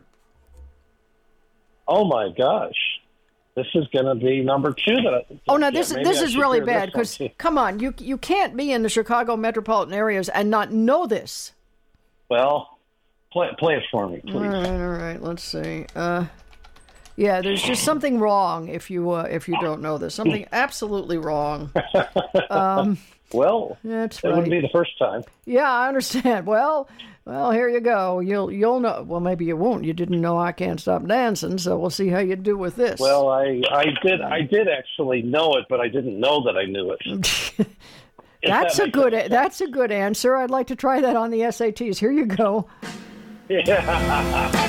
Oh my gosh, this is going to be number two. That I, Oh no, yeah, this maybe this I is should really hear bad this one, because too. come on, you you can't be in the Chicago metropolitan areas and not know this. Well, play play it for me, please. All right, all right. Let's see. Uh, yeah, there's just something wrong if you uh, if you don't know this. Something absolutely wrong. Um, well, that's that wouldn't right. be the first time. yeah, I understand. Well, well, here you go. You'll you'll know. Well, maybe you won't. You didn't know I Can't Stop Dancing, so we'll see how you do with this. Well, I I did I did actually know it, but I didn't know that I knew it. If that's that a makes good sense. that's a good answer. I'd like to try that on the S A Ts. Here you go. Yeah.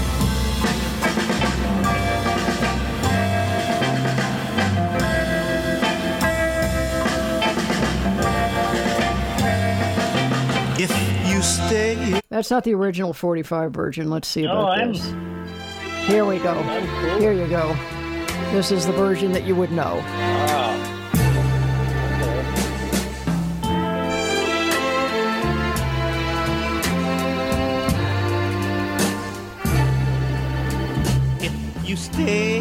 If you stay. That's not the original forty-five version. Let's see No, about I'm- this. Here we go. Here you go. This is the version that you would know. You stay,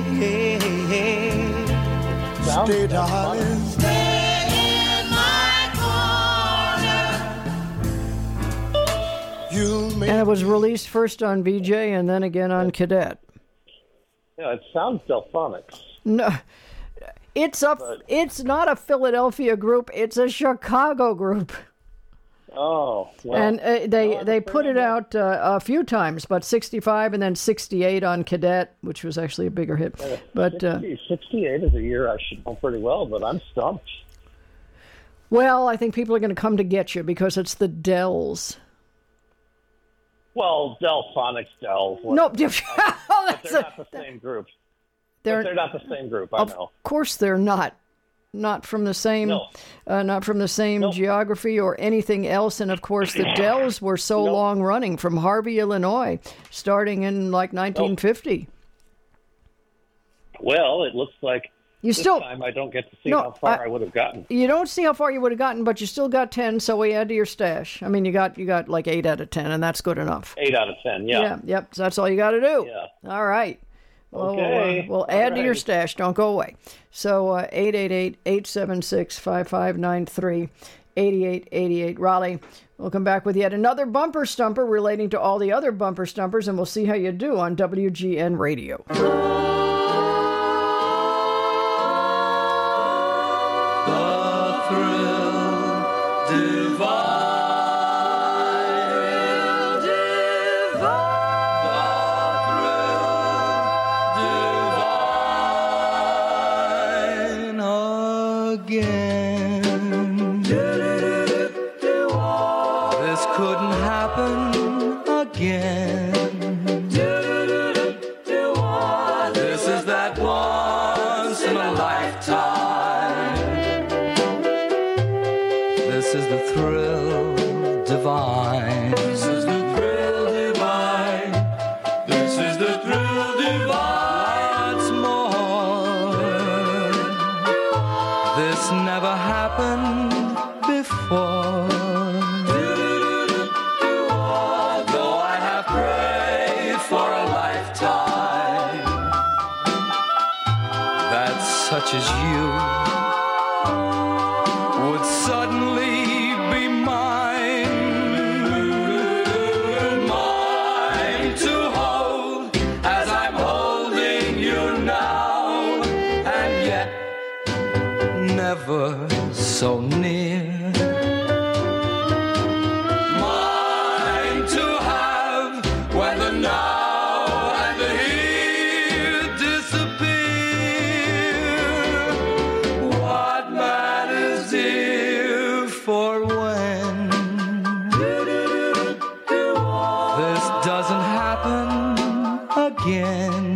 stay, darling. Stay in my corner. You'll And it was released first on V J and then again on Cadet. Yeah, it sounds Delphonics. No, it's a. But- It's not a Philadelphia group. It's a Chicago group. Oh, well. And uh, they they put it out uh, a few times, but sixty-five and then sixty-eight on Cadet, which was actually a bigger hit. Yeah, But uh, sixty, sixty-eight is a year I should know pretty well, but I'm stumped. well, I think people are going to come to get you because it's the Dells. Well, Delphonics, Dells. Nope. oh, but they're not the same group. They're, But they're not the same group, I of know. course, they're not. Not from the same, No. uh, not from the same geography or anything else. And of course, the Dells were so long running from Harvey, Illinois, starting in like nineteen fifty. Well, it looks like You this still- time I don't get to see No, how far I- I, would have gotten. You don't see how far you would have gotten, but you still got ten, so we add to your stash. I mean, you got you got like eight out of ten, and that's good enough. Eight out of ten, yeah. Yeah, yep. So that's all you got to do. Yeah. All right. Well, Okay. uh, we'll All add to your right. stash. Don't go away. So uh, eight eight eight, eight seven six, five five nine three, eight eight eight eight Raleigh. We'll come back with yet another bumper stumper relating to all the other bumper stumpers, and we'll see how you do on W G N Radio. Again. This couldn't happen again. This is that once in a lifetime. This is the thrill divine. This is the thrill divine. This is the thrill divine. What's more, this never happened before. Though I have prayed for a lifetime that such as you would suddenly be mine. Mine to hold as I'm holding you now, and yet never so near. Mine to have when the now and the here disappear. What matters if for when this doesn't happen again.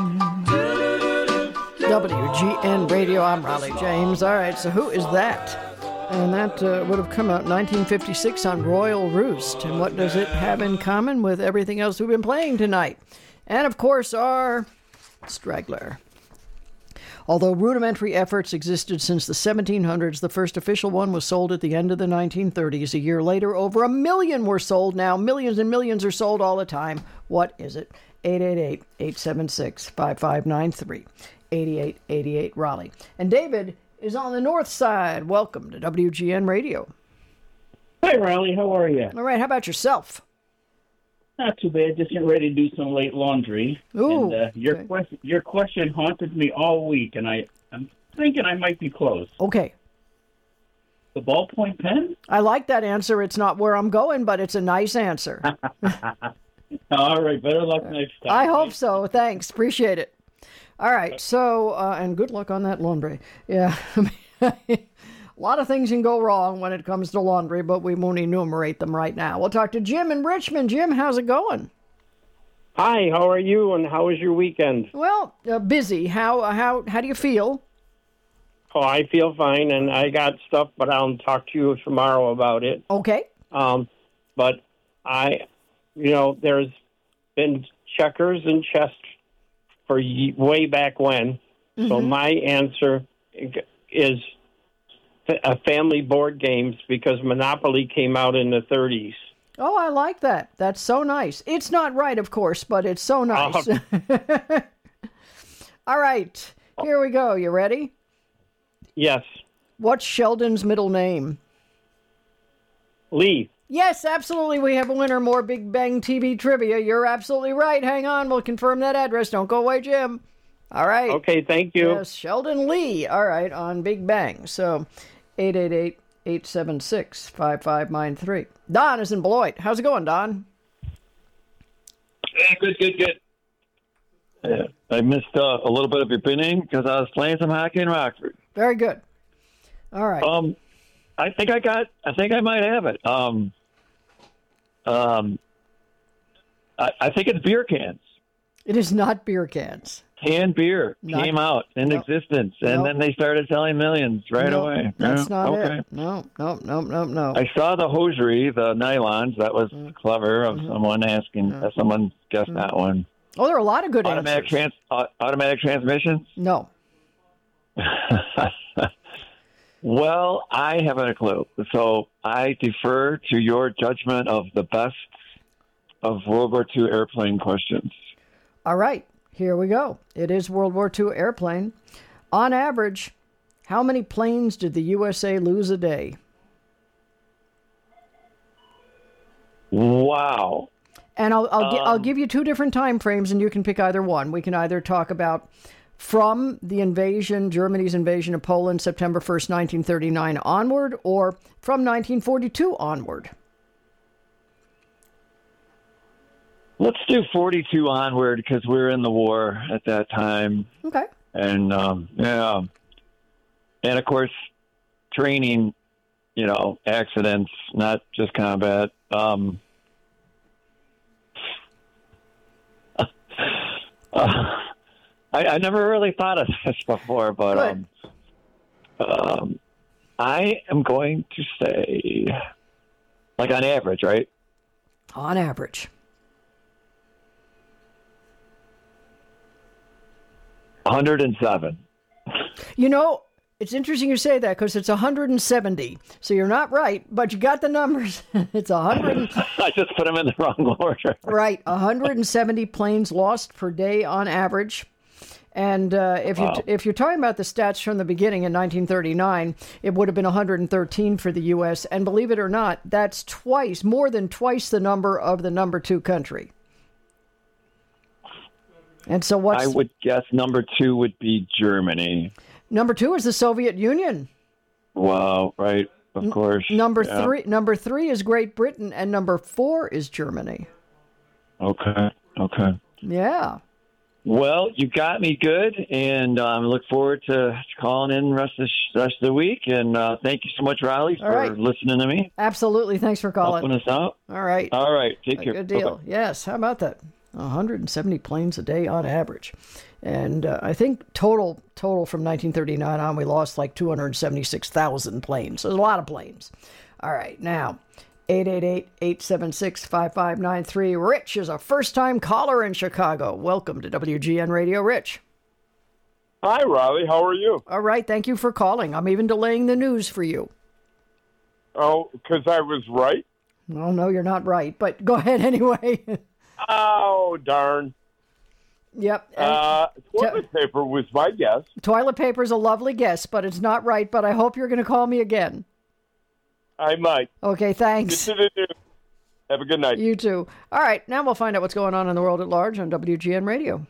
W G N Radio, I'm Raleigh James. All right, so who is that? And that uh, would have come out in nineteen fifty-six on Royal Roost. And what does it have in common with everything else we've been playing tonight? And of course, our Straggler. Although rudimentary efforts existed since the seventeen hundreds, the first official one was sold at the end of the nineteen thirties. A year later, over a million were sold. Now, millions and millions are sold all the time. What is it? eight eight eight, eight seven six, five five nine three. eighty-eight eighty-eight Raleigh. And David is on the north side. Welcome to W G N Radio. Hi, Raleigh. How are you? All right. How about yourself? Not too bad. Just getting ready to do some late laundry. Ooh, and, uh, your okay. question, your question haunted me all week, and I, I'm thinking I might be close. Okay. The ballpoint pen? I like that answer. It's not where I'm going, but it's a nice answer. All right. Better luck next time. I hope so. Thanks. Appreciate it. All right. So, uh, and good luck on that laundry. Yeah. A lot of things can go wrong when it comes to laundry, but we won't enumerate them right now. We'll talk to Jim in Richmond. Jim, how's it going? Hi, how are you, and how was your weekend? Well, uh, busy. How how how do you feel? Oh, I feel fine, and I got stuff, but I'll talk to you tomorrow about it. Okay. Um, but I, you know, there's been checkers and chess for ye- way back when. So Mhm. my answer is a family board games because Monopoly came out in the thirties. Oh, I like that. That's so nice. It's not right, of course, but it's so nice. All right. Here we go. You ready? Yes. What's Sheldon's middle name? Lee. Yes, absolutely. We have a winner. More Big Bang T V trivia. You're absolutely right. Hang on. We'll confirm that address. Don't go away, Jim. All right. Okay, thank you. Yes, Sheldon Lee. All right, on Big Bang. So, eight eight eight, eight seven six, five five nine three. Don is in Beloit. How's it going, Don? Hey, good, good, good. Yeah, I missed uh, a little bit of your pinning because I was playing some hockey in Rockford. Very good. All right. Um, I think I got. I think I might have it. Um, um, I, I think it's beer cans. It is not beer cans. Canned beer Not- came out in no. existence, and No. then they started selling millions right No, away. That's Yeah, not okay. it. No, no, no, no, no. I saw the hosiery, the nylons. That was clever of Mm-hmm. someone asking. Uh, someone guessed that one. Oh, there are a lot of good Automatic answers. trans, uh, automatic transmissions. No. Well, I haven't a clue. So I defer to your judgment of the best of World War Two airplane questions. All right, here we go. It is World War Two airplane. On average, how many planes did the U S A lose a day? Wow. And I'll I'll, gi- I'll Um, give you two different time frames, and you can pick either one. We can either talk about from the invasion, Germany's invasion of Poland, September first, nineteen thirty-nine onward, or from nineteen forty-two onward. Let's do forty-two onward because we were in the war at that time. Okay. And, um, yeah. And, of course, training, you know, accidents, not just combat. Um, uh, I, I never really thought of this before, but um, um, I am going to say, like on average, right? On average. one hundred seven. You know, it's interesting you say that because it's one hundred seventy. So you're not right, but you got the numbers. It's one hundred. I just put them in the wrong order. Right, one hundred seventy planes lost per day on average. And uh, if you Wow. if you're talking about the stats from the beginning in nineteen thirty-nine, it would have been one hundred thirteen for the U S. And believe it or not, that's twice, more than twice the number of the number two country. And so what's I would guess number two would be Germany. number two is the Soviet Union. Wow, right, of course. Number Yeah. three, number three is Great Britain, and number four is Germany. Okay, okay. Yeah. Well, you got me good, and um, look forward to calling in the rest of the, rest of the week. And uh, thank you so much, Riley, All for right. listening to me, Absolutely. Thanks for calling. helping us out. All right. All right, take A care. Good deal. Bye-bye. Yes. How about that? one hundred seventy planes a day on average. And uh, I think total total from nineteen thirty-nine on, we lost like two hundred seventy-six thousand planes. So there's a lot of planes. All right. Now, eight eight eight, eight seven six, five five nine three. Rich is a first-time caller in Chicago. Welcome to W G N Radio, Rich. Hi, Riley. How are you? All right. Thank you for calling. I'm even delaying the news for you. Oh, because I was right? Well, no, you're not right, but go ahead anyway. Oh, darn. Yep. and Uh, toilet paper was my guess. Toilet paper is a lovely guess, but it's not right. But I hope you're going to call me again. I might. Okay, thanks. Get to the news. Have a good night. You too. All right, now we'll find out what's going on in the world at large on W G N Radio.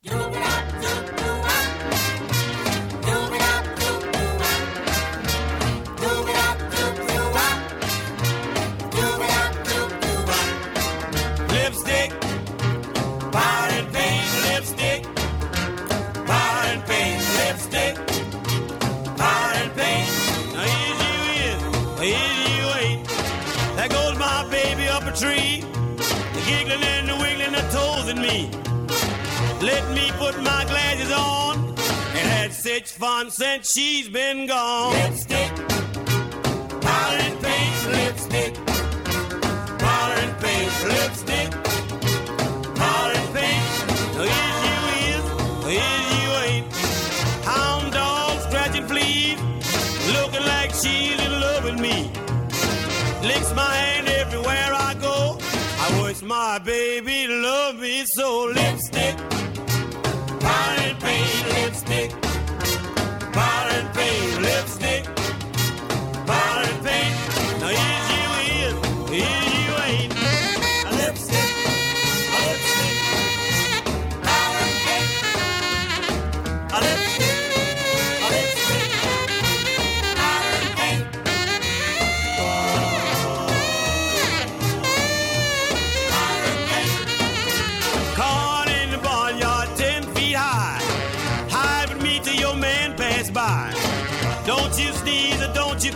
Lipstick, power and pain, lipstick, power and pain, lipstick, power and pain. Now here's you in, here's you ain't. There goes my baby up a tree, the giggling and the wiggling the toes in me. Let me put my glasses on, and had such fun since she's been gone. Lipstick, power and pain, lipstick, power and pain, lipstick. Power and pain. Here's you is, here's you ain't. Hound dog scratching fleas, looking like she's in love with me. Licks my hand everywhere I go. I wish my baby loved me so. Lipstick, power and pain, lipstick, power and pain, lipstick, power and pain. Now here's you is,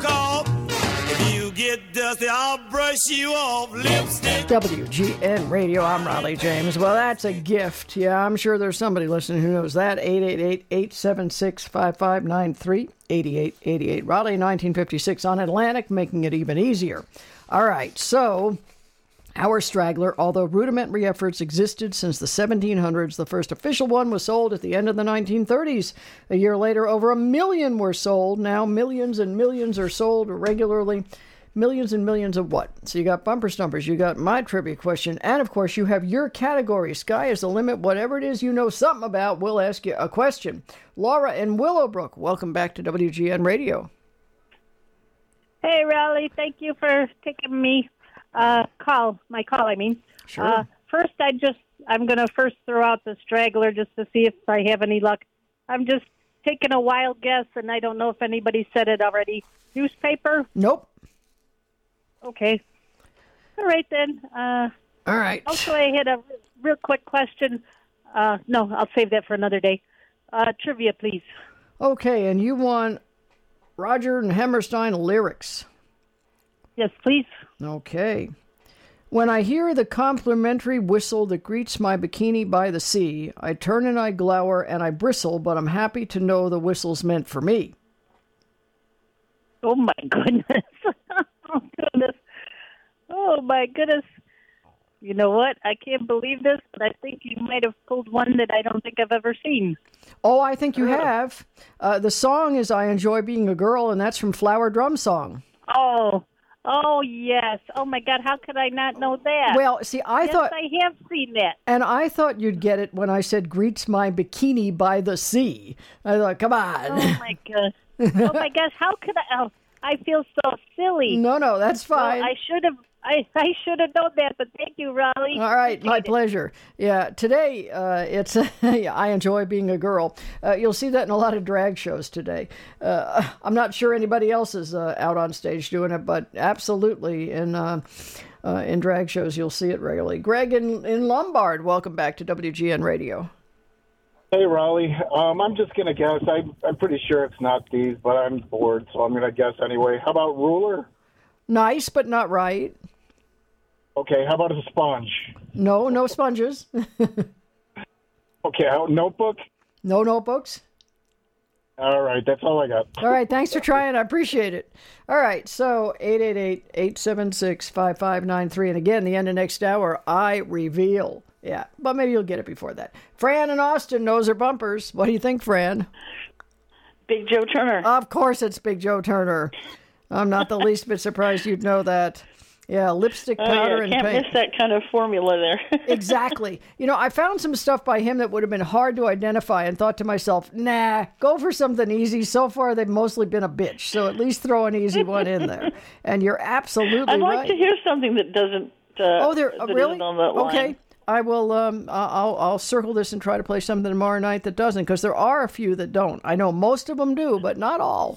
cough. If you get dusty, I'll brush you off. Lipstick. W G N Radio, I'm Raleigh James. Well, that's a gift. Yeah, I'm sure there's somebody listening who knows that. eight eight eight, eight seven six, five five nine three, eight eight eight eight. Raleigh, nineteen fifty-six on Atlantic, making it even easier. All right, so our straggler, although rudimentary efforts existed since the seventeen hundreds, the first official one was sold at the end of the nineteen thirties. A year later, over a million were sold. Now millions and millions are sold regularly. Millions and millions of what? So you got bumper stumpers, you got my trivia question, and of course you have your category. Sky is the limit. Whatever it is you know something about, we'll ask you a question. Laura in Willowbrook, welcome back to W G N Radio. Hey, Raleigh, thank you for taking me uh, call, my call, I mean. Sure. Uh, first, I just, I'm going to first throw out the straggler just to see if I have any luck. I'm just taking a wild guess, and I don't know if anybody said it already. Newspaper? Nope. Okay. All right, then. Uh, All right. Also, I had a real quick question. Uh, no, I'll save that for another day. Uh, trivia, please. Okay, and you want Roger and Hammerstein lyrics. Yes, please. Okay. When I hear the complimentary whistle that greets my bikini by the sea, I turn and I glower and I bristle, but I'm happy to know the whistle's meant for me. Oh, my goodness. Oh, goodness. Oh, my goodness. You know what? I can't believe this, but I think you might have pulled one that I don't think I've ever seen. Oh, I think you have. Uh, the song is I Enjoy Being a Girl, and that's from Flower Drum Song. Oh, oh, yes. Oh, my God. How could I not know that? Well, see, I yes, thought... I have seen that. And I thought you'd get it when I said greets my bikini by the sea. I thought, come on. Oh, my gosh. Oh, my gosh. How could I... Oh, I feel so silly. No, no, that's fine. Well, I should have... I, I should have known that, but thank you, Raleigh. All right, my pleasure. Yeah, today uh, it's I enjoy being a girl. Uh, you'll see that in a lot of drag shows today. Uh, I'm not sure anybody else is uh, out on stage doing it, but absolutely in uh, uh, in drag shows you'll see it regularly. Greg in, in Lombard, welcome back to W G N Radio. Hey, Raleigh. Um, I'm just going to guess. I, I'm pretty sure it's not these, but I'm bored, so I'm going to guess anyway. How about ruler? Nice, but not right. Okay, how about a sponge? No, no sponges. Okay, how, notebook? No notebooks. All right, that's all I got. All right, thanks for trying. I appreciate it. All right, so eight eight eight, eight seven six, five five nine three. And again, the end of next hour, I reveal. Yeah, but maybe you'll get it before that. Fran in Austin knows her bumpers. What do you think, Fran? Big Joe Turner. Of course it's Big Joe Turner. I'm not the least bit surprised you'd know that. Yeah, lipstick powder oh, yeah, and can't paint. miss that kind of formula there. Exactly. You know, I found some stuff by him that would have been hard to identify and thought to myself, nah, go for something easy. So far, they've mostly been a bitch. So at least throw an easy one in there. And you're absolutely I'd like right. to hear something that doesn't. Uh, oh, there. Uh, that really? isn't on that line. Okay. I will. Um, I'll. I'll circle this and try to play something tomorrow night that doesn't, because there are a few that don't. I know most of them do, but not all.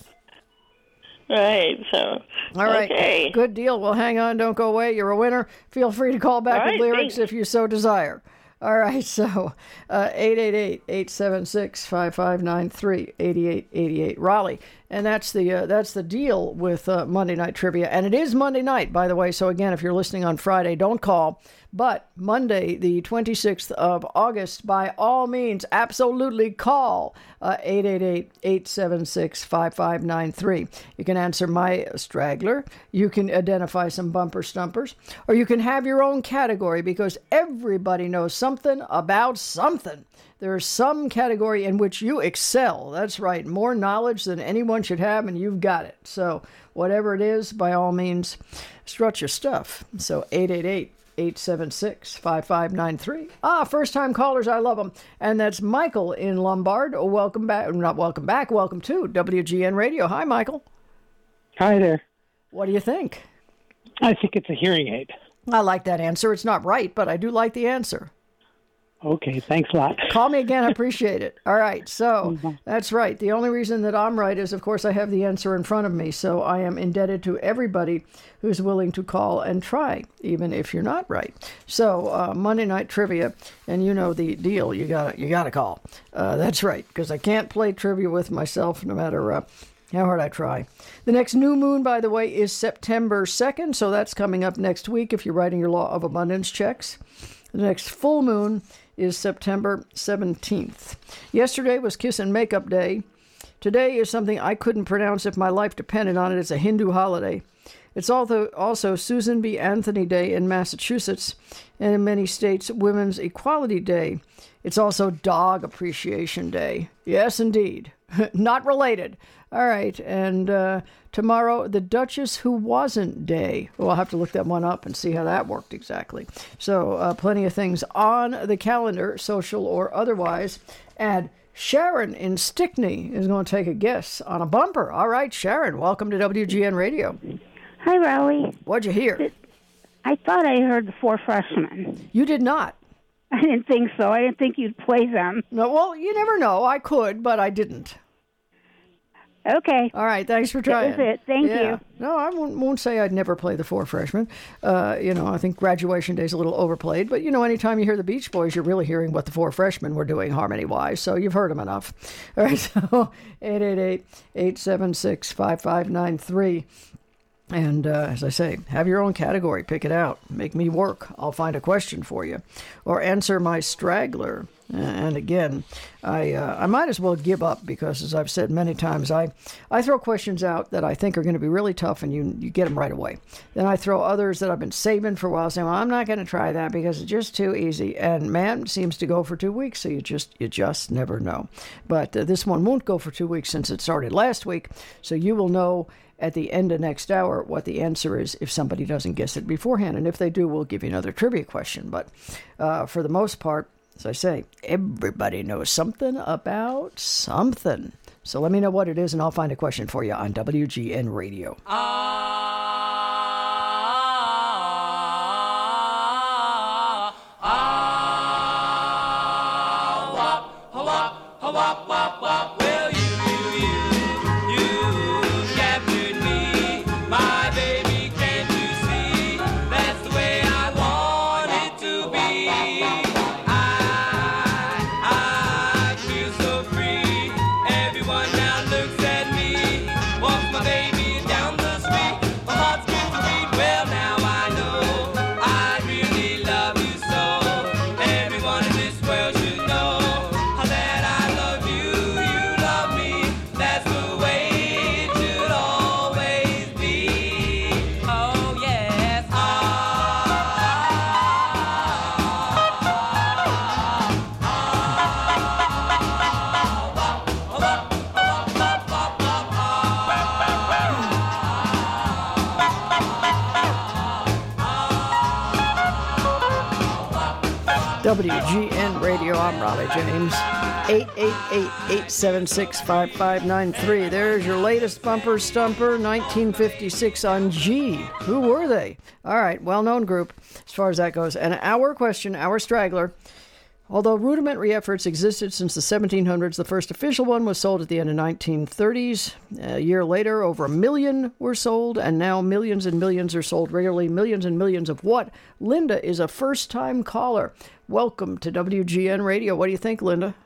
Right, so. All right, okay. Good deal. Well, hang on, don't go away. You're a winner. Feel free to call back All with right, lyrics thanks. if you so desire. All right, so uh, eight eight eight, eight seven six, five five nine three, eight eight eight eight, Raleigh. And that's the uh, that's the deal with uh, Monday Night Trivia. And it is Monday night, by the way. So again, if you're listening on Friday, don't call. But Monday, the twenty-sixth of August, by all means, absolutely call uh, eight eight eight, eight seven six, five five nine three. You can answer my straggler. You can identify some bumper stumpers. Or you can have your own category, because everybody knows something about something. There's some category in which you excel. That's right. More knowledge than anyone should have, and you've got it. So whatever it is, by all means, strut your stuff. So eight eight eight, eight seven six, five five nine three. Ah, first-time callers, I love them. And that's Michael in Lombard. Oh, welcome back. Not welcome back. Welcome to W G N Radio. Hi, Michael. Hi there. What do you think? I think it's a hearing aid. I like that answer. It's not right, but I do like the answer. Okay, thanks a lot. Call me again. I appreciate it. All right. So that's right. The only reason that I'm right is, of course, I have the answer in front of me. So I am indebted to everybody who's willing to call and try, even if you're not right. So uh, Monday Night Trivia, and you know the deal. You got you got to call. Uh, that's right, because I can't play trivia with myself, no matter uh, How hard I try. The next new moon, by the way, is September second, so that's coming up next week if you're writing your Law of Abundance checks. The next full moon is September seventeenth. Yesterday was Kiss and Makeup Day. Today is something I couldn't pronounce if my life depended on it. It's a Hindu holiday. It's also, also Susan B. Anthony Day in Massachusetts, and in many states, Women's Equality Day. It's also Dog Appreciation Day. Yes, indeed. Not related. All right, and uh, tomorrow, the Duchess Who Wasn't Day. We'll have to look that one up and see how that worked exactly. So uh, plenty of things on the calendar, social or otherwise. And Sharon in Stickney is going to take a guess on a bumper. All right, Sharon, welcome to W G N Radio. Hi, Raleigh. What'd you hear? I thought I heard the Four Freshmen. You did not. I didn't think so. I didn't think you'd play them. No, well, you never know. I could, but I didn't. Okay. All right. Thanks for trying. That was it. Thank yeah. you. No, I won't, won't say I'd never play the Four Freshmen. Uh, you know, I think Graduation Day is a little overplayed. But, you know, anytime you hear the Beach Boys, you're really hearing what the Four Freshmen were doing harmony-wise. So you've heard them enough. All right. So eight eight eight, eight seven six, five five nine three. And uh, as I say, have your own category. Pick it out. Make me work. I'll find a question for you. Or answer my straggler. And again, I uh, I might as well give up because, as I've said many times, I, I throw questions out that I think are going to be really tough, and you you get them right away. Then I throw others that I've been saving for a while, saying, well, I'm not going to try that because it's just too easy. And man, seems to go for two weeks, so you just you just never know. But uh, this one won't go for two weeks since it started last week, so you will know at the end of next hour what the answer is if somebody doesn't guess it beforehand. And if they do, we'll give you another trivia question. But uh, for the most part, as I say, everybody knows something about something. So let me know what it is, and I'll find a question for you on W G N Radio. W G N Radio, I'm Raleigh James. eight eight eight, eight seven six, five five nine three. There's your latest bumper stumper, nineteen fifty-six on G. Who were they? All right, well-known group as far as that goes. And our question, our straggler. Although rudimentary efforts existed since the seventeen hundreds, the first official one was sold at the end of nineteen thirties. A year later, over a million were sold, and now millions and millions are sold regularly. Millions and millions of what? Linda is a first-time caller. Welcome to W G N Radio. What do you think, Linda?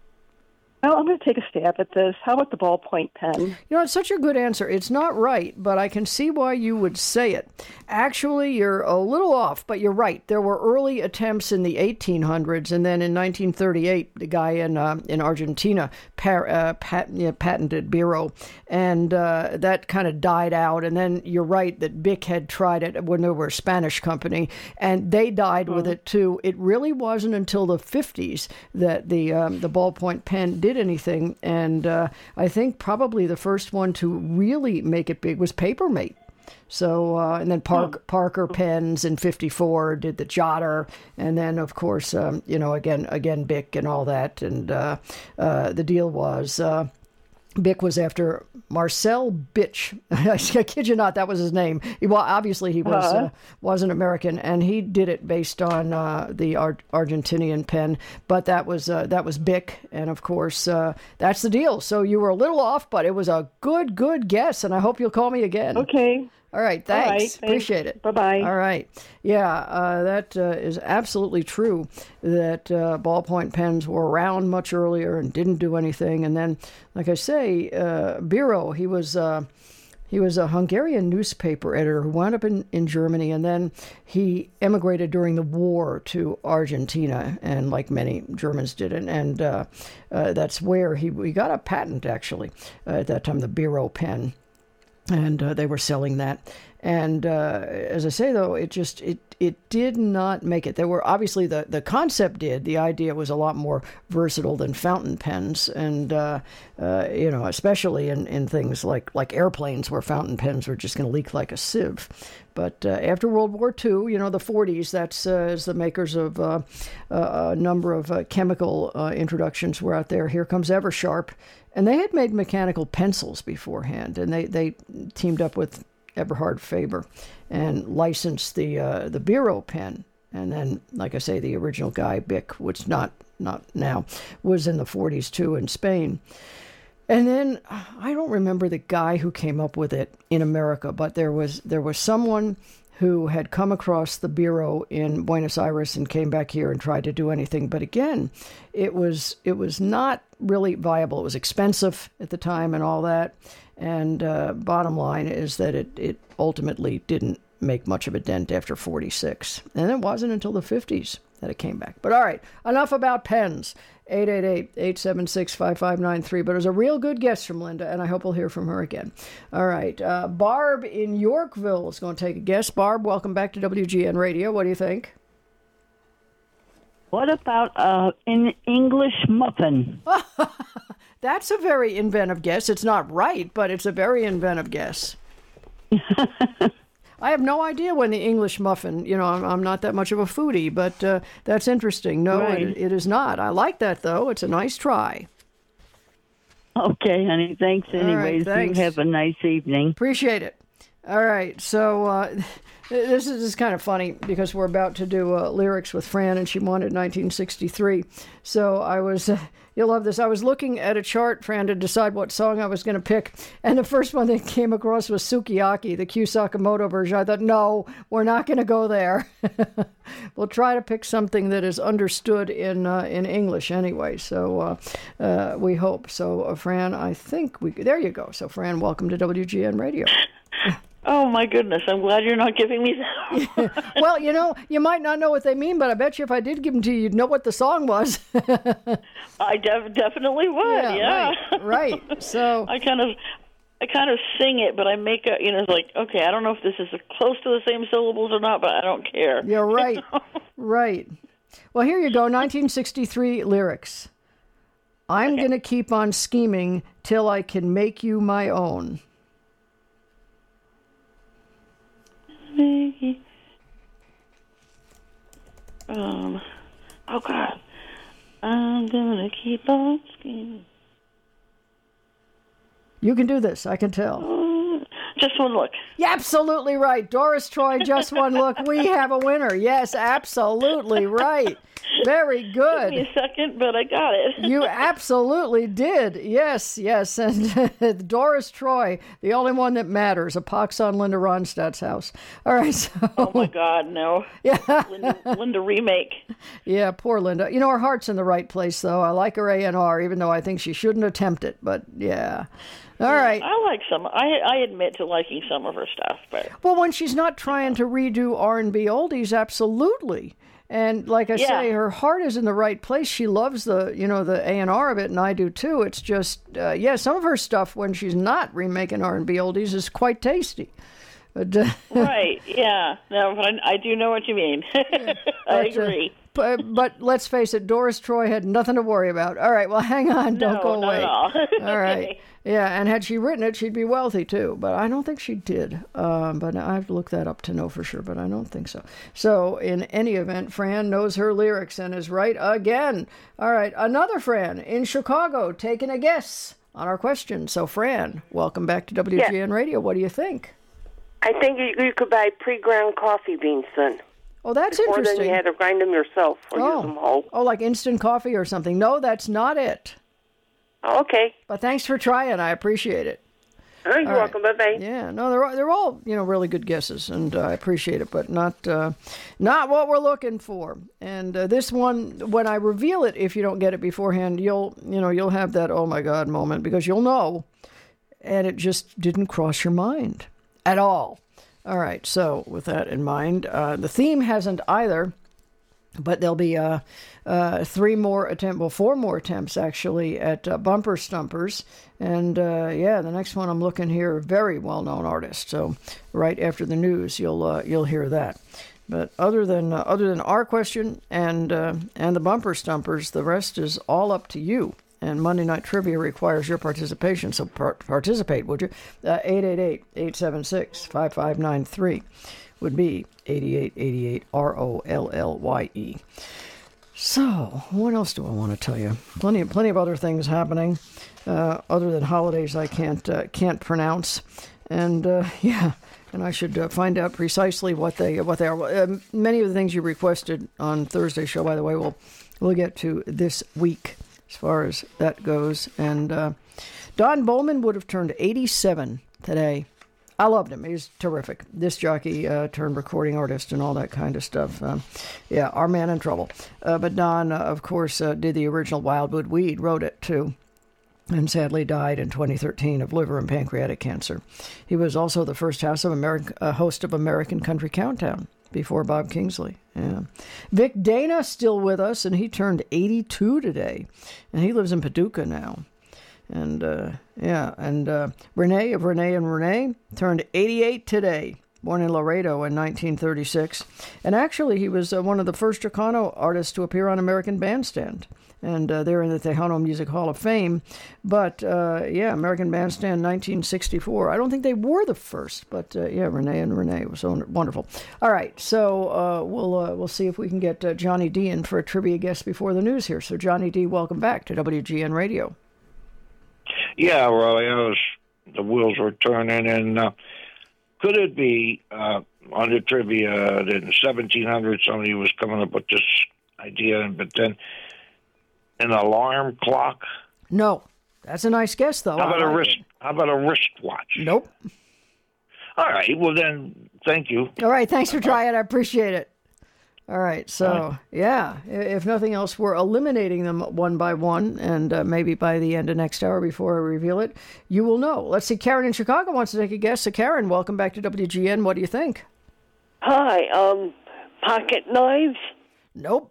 Oh, I'm going to take a stab at this. How about the ballpoint pen? You know, it's such a good answer. It's not right, but I can see why you would say it. Actually, you're a little off, but you're right. There were early attempts in the eighteen hundreds, and then in nineteen thirty-eight, the guy in uh, in Argentina par- uh, pat- yeah, patented Biro, and uh, that kind of died out. And then you're right that Bic had tried it when they were a Spanish company, and they died mm. with it too. It really wasn't until the fifties that the um, the ballpoint pen did anything, and uh, I think probably the first one to really make it big was Papermate. So, uh, and then Park, Parker Pens in fifty-four did the Jotter, and then, of course, um, you know, again, again, Bic and all that, and uh, uh, the deal was... Uh, Bic was after Marcel Bitch. I kid you not, that was his name. He, well, obviously he was uh, was an American, and he did it based on uh, the Ar- Argentinian pen. But that was uh, that was Bic, and of course uh, that's the deal. So you were a little off, but it was a good good guess, and I hope you'll call me again. Okay. All right, All thanks. right, thanks. Appreciate it. Bye-bye. All right. Yeah, uh, that uh, is absolutely true that uh, ballpoint pens were around much earlier and didn't do anything. And then, like I say, uh, Biro, he was... Uh, He was a Hungarian newspaper editor who wound up in, in Germany, and then he emigrated during the war to Argentina, and like many Germans did, and, and uh, uh, that's where he, he got a patent, actually, uh, at that time, the Biro pen, and uh, they were selling that. And uh, as I say, though, it just it it did not make it. There were obviously the, the concept did. The idea was a lot more versatile than fountain pens, and uh, uh, you know, especially in, in things like like airplanes where fountain pens were just going to leak like a sieve. But uh, after World War Two, you know, the forties, that's uh, as the makers of uh, uh, a number of uh, chemical uh, introductions were out there. Here comes Eversharp, and they had made mechanical pencils beforehand, and they they teamed up with Eberhard Faber and licensed the uh, the Biro pen. And then, like I say, the original guy, Bic, which not not now, was in the forties too in Spain. And then I don't remember the guy who came up with it in America, but there was there was someone who had come across the Biro in Buenos Aires and came back here and tried to do anything. But again, it was it was not really viable. It was expensive at the time and all that. And uh, bottom line is that it, it ultimately didn't make much of a dent after forty-six. And it wasn't until the fifties that it came back. But all right, enough about pens. eight eight eight, eight seven six, five five nine three. But it was a real good guess from Linda, and I hope we'll hear from her again. All right, uh, Barb in Yorkville is going to take a guess. Barb, welcome back to W G N Radio. What do you think? What about uh, an English muffin? That's a very inventive guess. It's not right, but it's a very inventive guess. I have no idea when the English muffin, you know, I'm, I'm not that much of a foodie, but uh, that's interesting. No, Right. it, it is not. I like that, though. It's a nice try. Okay, honey. Thanks All right, anyways. thanks. You have a nice evening. Appreciate it. All right, so uh, this is, this is kind of funny because we're about to do uh, lyrics with Fran, and she wanted nineteen sixty-three. So I was, uh, you'll love this. I was looking at a chart, Fran, to decide what song I was going to pick, and the first one that came across was Sukiyaki, the Q Sakamoto version. I thought, no, we're not going to go there. We'll try to pick something that is understood in uh, in English anyway. So uh, uh, we hope. So uh, Fran, I think we there you go. So Fran, welcome to W G N Radio. Oh, my goodness. I'm glad you're not giving me that. Well, you know, you might not know what they mean, but I bet you if I did give them to you, you'd know what the song was. I def- definitely would, yeah. Yeah, right, right. So I kind of I kind of sing it, but I make a, you know, it's like, okay, I don't know if this is close to the same syllables or not, but I don't care. You're right. Right. Well, here you go, nineteen sixty-three lyrics. I'm okay. going to keep on scheming till I can make you my own. Um, oh, God. I'm going to keep on scheming. You can do this, I can tell. Uh, just one look. Yeah, absolutely right. Doris Troy, just one look. We have a winner. Yes, absolutely right. Very good. Took me a second, but I got it. You absolutely did. Yes, yes. And Doris Troy, the only one that matters. A pox on Linda Ronstadt's house. All right. So. Oh, my God, no. Yeah. Linda, Linda remake. Yeah, poor Linda. You know, her heart's in the right place, though. I like her A and R, even though I think she shouldn't attempt it. But, yeah. All right. I like some. I I admit to liking some of her stuff, but well, when she's not trying to redo R and B oldies, absolutely. And like I yeah. say, her heart is in the right place. She loves the, you know, the A and R of it, and I do too. It's just, uh, yeah, some of her stuff when she's not remaking R and B oldies is quite tasty. But, uh, right? Yeah. No, but I, I do know what you mean. I but, agree. Uh, but, but let's face it, Doris Troy had nothing to worry about. All right, well, hang on, no, don't go not away. At all. All right. Yeah, and had she written it, she'd be wealthy too. But I don't think she did. Um, but I have to look that up to know for sure, but I don't think so. So in any event, Fran knows her lyrics and is right again. All right, another Fran in Chicago taking a guess on our question. So Fran, welcome back to W G N yeah. Radio. What do you think? I think you, you could buy pre-ground coffee beans then. Oh, that's Before interesting. then you had to grind them yourself or oh. use them whole. Oh, like instant coffee or something. No, that's not it. Oh, okay. But thanks for trying. I appreciate it. Oh, you're All right. welcome. Bye-bye. Yeah, no, they're all, they're all you know really good guesses, and uh, I appreciate it, but not uh, not what we're looking for. And uh, this one, when I reveal it, if you don't get it beforehand, you'll you know you'll have that oh my god moment because you'll know, and it just didn't cross your mind at all. All right, so with that in mind, uh, the theme hasn't either. But there'll be uh, uh, three more attempts, well, four more attempts actually at uh, bumper stumpers, and uh, yeah, the next one I'm looking here, very well-known artist. So right after the news, you'll uh, you'll hear that. But other than uh, other than our question and uh, and the bumper stumpers, the rest is all up to you. And Monday Night Trivia requires your participation, so par- participate, would you? Uh, eight eight eight, eight seven six, five five nine three would be eighty-eight eighty-eight, R O L L Y E. So, what else do I want to tell you? Plenty of plenty of other things happening, uh, other than holidays I can't uh, can't pronounce, and uh, yeah, and I should uh, find out precisely what they what they are. Uh, many of the things you requested on Thursday's show, by the way, we'll we'll get to this week as far as that goes. And uh, Don Bowman would have turned eighty-seven today. I loved him. He's terrific. Disc jockey uh, turned recording artist and all that kind of stuff. Um, yeah, our man in trouble. Uh, but Don, uh, of course, uh, did the original Wildwood Weed, wrote it too, and sadly died in twenty thirteen of liver and pancreatic cancer. He was also the first house of American, uh, host of American Country Countdown before Bob Kingsley. Yeah. Vic Dana still with us, and he turned eighty-two today, and he lives in Paducah now. And, uh, yeah, and uh, Renee of Renee and Renee turned eighty-eight today, born in Laredo in nineteen thirty-six. And actually, he was uh, one of the first Chicano artists to appear on American Bandstand. And uh, they're in the Tejano Music Hall of Fame. But, uh, yeah, American Bandstand nineteen sixty-four. I don't think they were the first, but, uh, yeah, Renee and Renee was so wonderful. All right, so uh, we'll uh, we'll see if we can get uh, Johnny D in for a trivia guest before the news here. So, Johnny D, welcome back to W G N Radio. Yeah, well, I was, the wheels were turning, and uh, could it be uh, on the trivia that in seventeen hundred somebody was coming up with this idea, but then an alarm clock? No, that's a nice guess, though. How about I a like wrist? it. How about a wristwatch? Nope. All right. Well, then, thank you. All right, thanks for trying. I appreciate it. All right, so, All right. yeah, i- if nothing else, we're eliminating them one by one, and uh, maybe by the end of next hour before I reveal it, you will know. Let's see, Karen in Chicago wants to take a guess. So, Karen, welcome back to W G N. What do you think? Hi, um, pocket knives? Nope.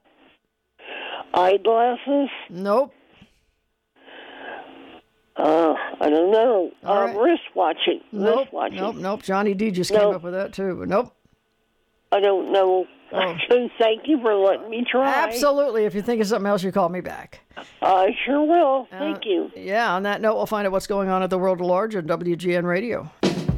Eyeglasses? Nope. Uh, I don't know. All um, right. Wristwatching. Nope, Wristwatching. nope, nope. Johnny D just came Nope. up with that, too, but nope. I don't know. Oh. So thank you for letting me try. Absolutely. If you think of something else, you call me back. I sure will. Uh, Thank you. Yeah, on that note, we'll find out what's going on at the world at large on W G N Radio.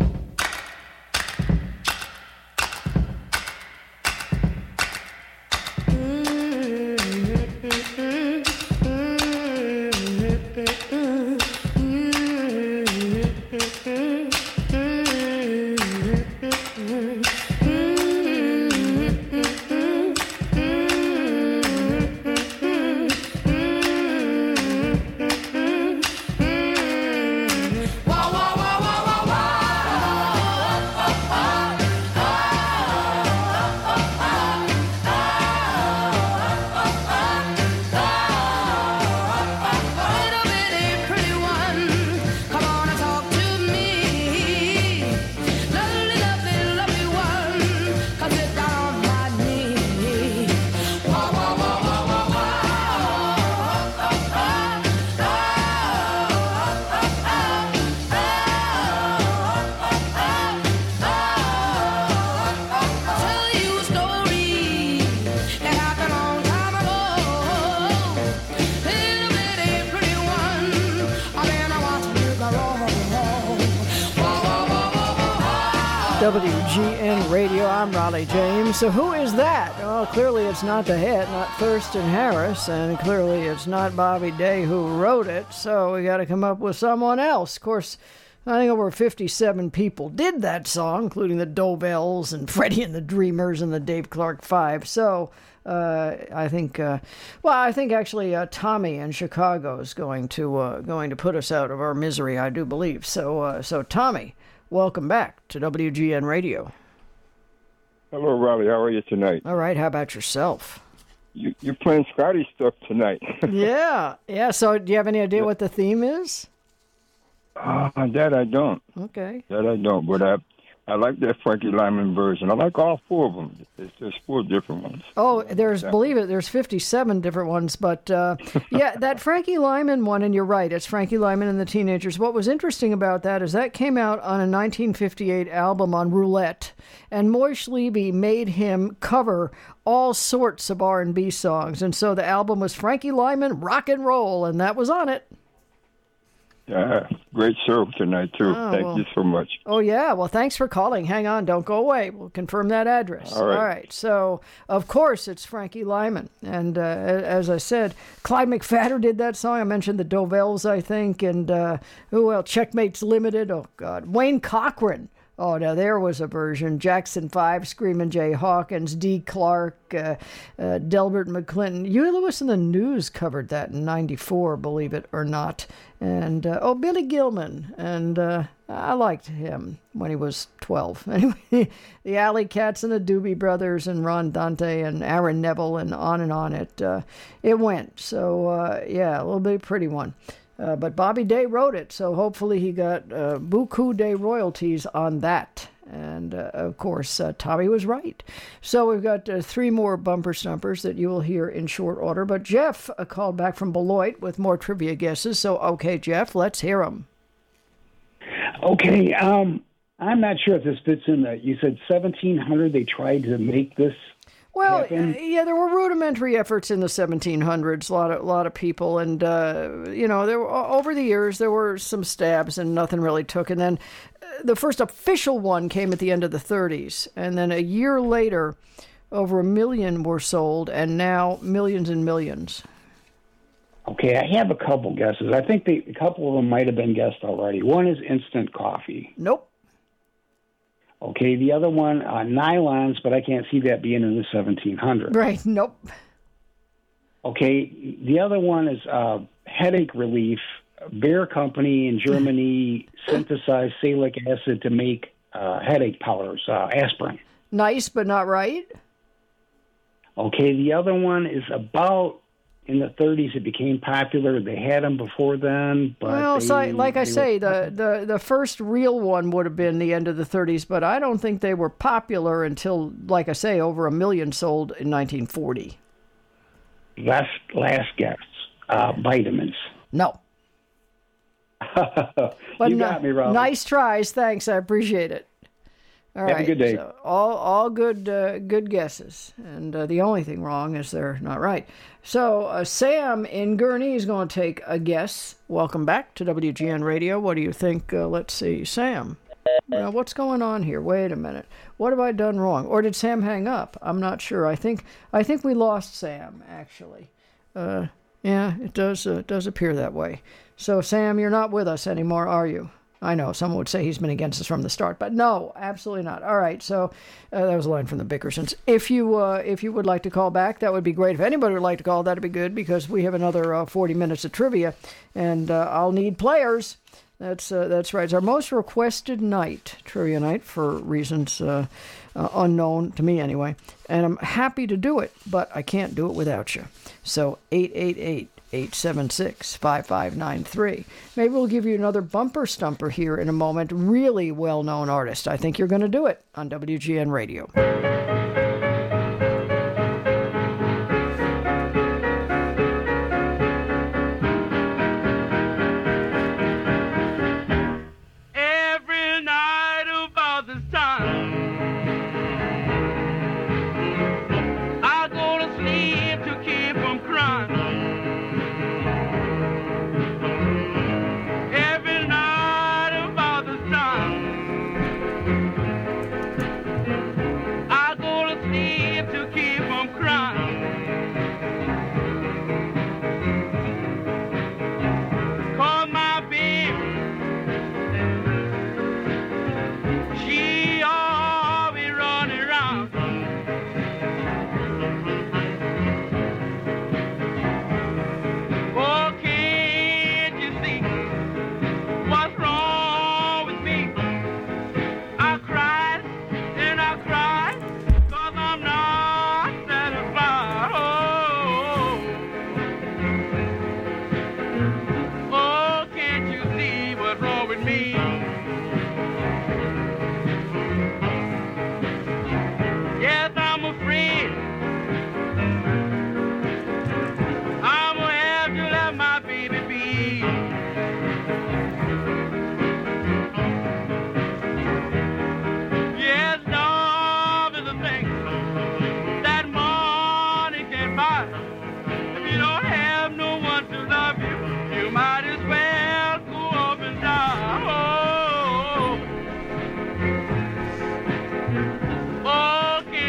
W G N Radio, I'm Raleigh James. So who is that? Well, clearly it's not the hit, not Thurston Harris, and clearly it's not Bobby Day who wrote it, so we got to come up with someone else. Of course, I think over fifty-seven people did that song, including the Dovells and Freddie and the Dreamers and the Dave Clark Five. So uh, I think, uh, well, I think actually uh, Tommy in Chicago is going to uh, going to put us out of our misery. I do believe so. Uh, so Tommy, welcome back to W G N Radio. Hello, Robbie. How are you tonight? All right. How about yourself? You, you're playing Scotty stuff tonight. yeah. Yeah. So do you have any idea what the theme is? Uh, that I don't. Okay. That I don't. But I, I like that Frankie Lyman version. I like all four of them. There's, there's four different ones. Oh, there's, believe it, there's fifty-seven different ones. But, uh, yeah, that Frankie Lyman one, and you're right, it's Frankie Lyman and the Teenagers. What was interesting about that is that came out on a nineteen fifty-eight album on Roulette, and Moish Levy made him cover all sorts of R and B songs. And so the album was Frankie Lyman Rock and Roll, and that was on it. Yeah, great show tonight, too. Oh, Thank well. you so much. Oh, yeah. Well, thanks for calling. Hang on. Don't go away. We'll confirm that address. All right. All right. So, of course, it's Frankie Lyman. And uh, as I said, Clyde McPhatter did that song. I mentioned the Dovells, I think. And uh, who else? Checkmates Limited. Oh, God. Wayne Cochran. Oh, now there was a version. Jackson five, Screamin' Jay Hawkins, Dee Clark, uh, uh, Delbert McClinton. Huey Lewis and the News covered that in ninety-four, believe it or not. And, uh, oh, Billy Gilman. And uh, I liked him when he was twelve. Anyway, the Alley Cats and the Doobie Brothers and Ron Dante and Aaron Neville and on and on it, uh, it went. So, uh, yeah, a little bit pretty one. Uh, but Bobby Day wrote it, so hopefully he got uh, beaucoup de royalties on that. And, uh, of course, uh, Tommy was right. So we've got uh, three more bumper stumpers that you will hear in short order. But Jeff uh, called back from Beloit with more trivia guesses. So, okay, Jeff, let's hear them. Okay, um, I'm not sure if this fits in the, you said seventeen hundred, they tried to make this Well, happen. uh, yeah, there were rudimentary efforts in the seventeen hundreds. A lot of, lot of people, and uh, you know, there were, over the years there were some stabs, and nothing really took. And then uh, the first official one came at the end of the thirties, and then a year later, over a million were sold, and now millions and millions. Okay, I have a couple guesses. I think the, a couple of them might have been guessed already. One is instant coffee. Nope. Okay, the other one, uh, nylons, but I can't see that being in the seventeen hundreds. Right, nope. Okay, the other one is uh, headache relief. Bayer Company in Germany synthesized salicylic acid to make uh, headache powders, uh, aspirin. Nice, but not right. Okay, the other one is about in the thirties. It became popular. They had them before then, but well, they, so I, like I they say, were, the, the, the first real one would have been the end of the thirties, but I don't think they were popular until, like I say, over a million sold in nineteen forty. last last guess. Uh, vitamins. No. But But you no- got me, Rob. Nice tries, thanks. I appreciate it. All Have a right, good day. so all all good uh, good guesses, and uh, the only thing wrong is they're not right. So uh, Sam in Gurnee is going to take a guess. Welcome back to W G N Radio. What do you think? Uh, let's see, Sam. Now, what's going on here? Wait a minute. What have I done wrong? Or did Sam hang up? I'm not sure. I think I think we lost Sam actually. Uh, yeah, it does uh, does appear that way. So Sam, you're not with us anymore, are you? I know someone would say he's been against us from the start, but no, absolutely not. All right, so uh, that was a line from the Bickersons. If you uh, if you would like to call back, that would be great. If anybody would like to call, that'd be good because we have another uh, forty minutes of trivia, and uh, I'll need players. That's uh, that's right. It's our most requested night, trivia night, for reasons uh, uh, unknown to me anyway. And I'm happy to do it, but I can't do it without you. So eight eight eight, eight seven six, five five nine three. Maybe we'll give you another bumper stumper here in a moment. Really well-known artist. I think you're going to do it on W G N Radio. Every night about this time, I go to sleep to keep from crying. Every night about this time, I go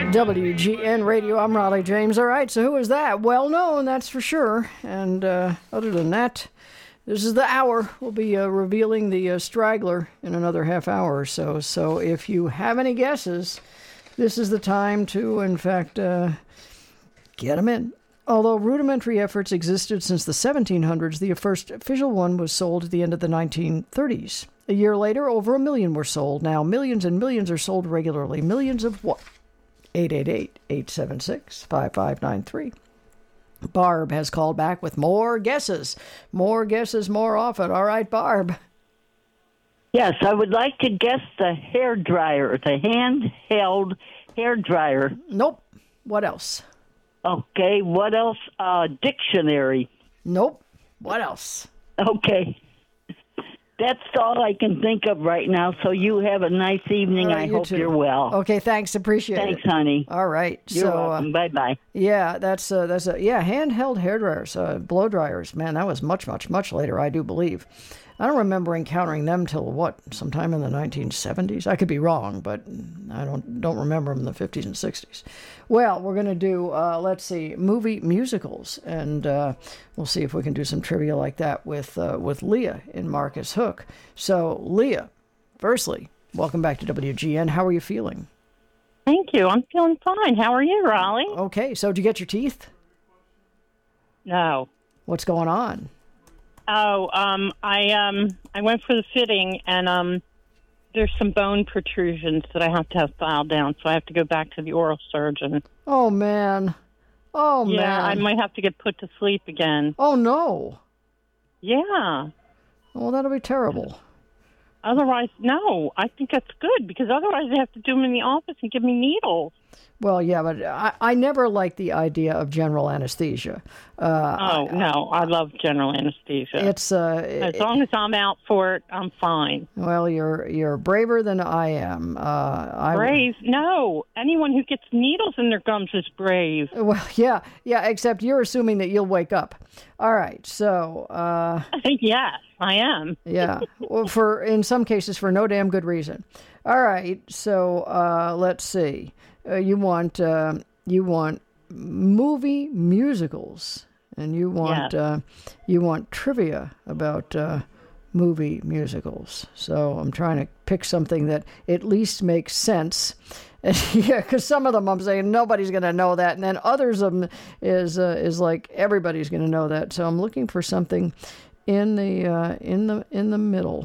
W G N Radio, I'm Raleigh James. All right, so who is that? Well known, that's for sure. And uh, other than that, this is the hour. We'll be uh, revealing the uh, straggler in another half hour or so. So if you have any guesses, this is the time to, in fact, uh, get them in. Although rudimentary efforts existed since the seventeen hundreds, the first official one was sold at the end of the nineteen thirties. A year later, over a million were sold. Now, millions and millions are sold regularly. Millions of what? eight eight eight, eight seven six, five five nine three. Barb has called back with more guesses. More guesses more often. All right, Barb. Yes, I would like to guess the hair dryer, the handheld hair dryer. Nope. What else? Okay, what else? Uh, dictionary. Nope. What else? Okay. That's all I can think of right now, so you have a nice evening. All right, I you hope too. you're well. Okay, thanks. Appreciate Thanks, it. Thanks, honey. All right. You're so, welcome. Uh, Bye-bye. Yeah, that's uh, that's a yeah, handheld hair dryers, uh, blow dryers. Man, that was much, much, much later, I do believe. I don't remember encountering them till what, sometime in the nineteen seventies. I could be wrong, but I don't don't remember them in the fifties and sixties. Well, we're going to do, uh, let's see, movie musicals, and uh, we'll see if we can do some trivia like that with uh, with Leah in Marcus Hook. So, Leah, firstly, welcome back to W G N. How are you feeling? Thank you. I'm feeling fine. How are you, Raleigh? Okay, so did you get your teeth? No. What's going on? Oh, um, I um, I went for the fitting, and um, there's some bone protrusions that I have to have filed down, so I have to go back to the oral surgeon. Oh, man. Oh, yeah, man. I might have to get put to sleep again. Oh, no. Yeah. Well, that'll be terrible. Otherwise, no. I think that's good, because otherwise they have to do them in the office and give me needles. Well, yeah, but I, I never liked the idea of general anesthesia. Uh, oh, I, no. I love general anesthesia. It's uh, As it, long as I'm out for it, I'm fine. Well, you're you're braver than I am. Uh, I, brave? No. Anyone who gets needles in their gums is brave. Well, yeah, yeah, except you're assuming that you'll wake up. All right, so... Uh, yes, I am. yeah, well, for in some cases, for no damn good reason. All right, so uh, let's see. Uh, you want uh, you want movie musicals, and you want Yes. uh, you want trivia about uh, movie musicals. So I'm trying to pick something that at least makes sense. Yeah, because some of them I'm saying nobody's going to know that, and then others of them is uh, is like everybody's going to know that. So I'm looking for something in the uh, in the in the middle.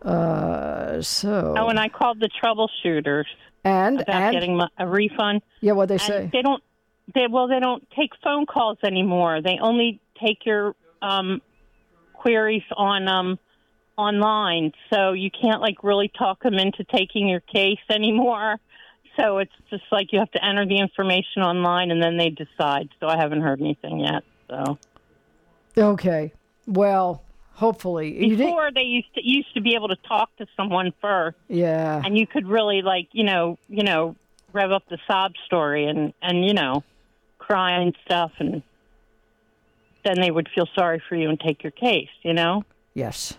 Uh, so Oh, and I called the troubleshooters and about and getting my, a refund. yeah, what they And say? They don't. They well, they don't take phone calls anymore. They only take your um, queries on um, online. So you can't like really talk them into taking your case anymore. So it's just like you have to enter the information online and then they decide. So I haven't heard anything yet. So Okay, well, hopefully you did. before they used to used to be able to talk to someone first. Yeah, And you could really, like, you know, you know, rev up the sob story and, and, you know, cry and stuff. And then they would feel sorry for you and take your case, you know? yes.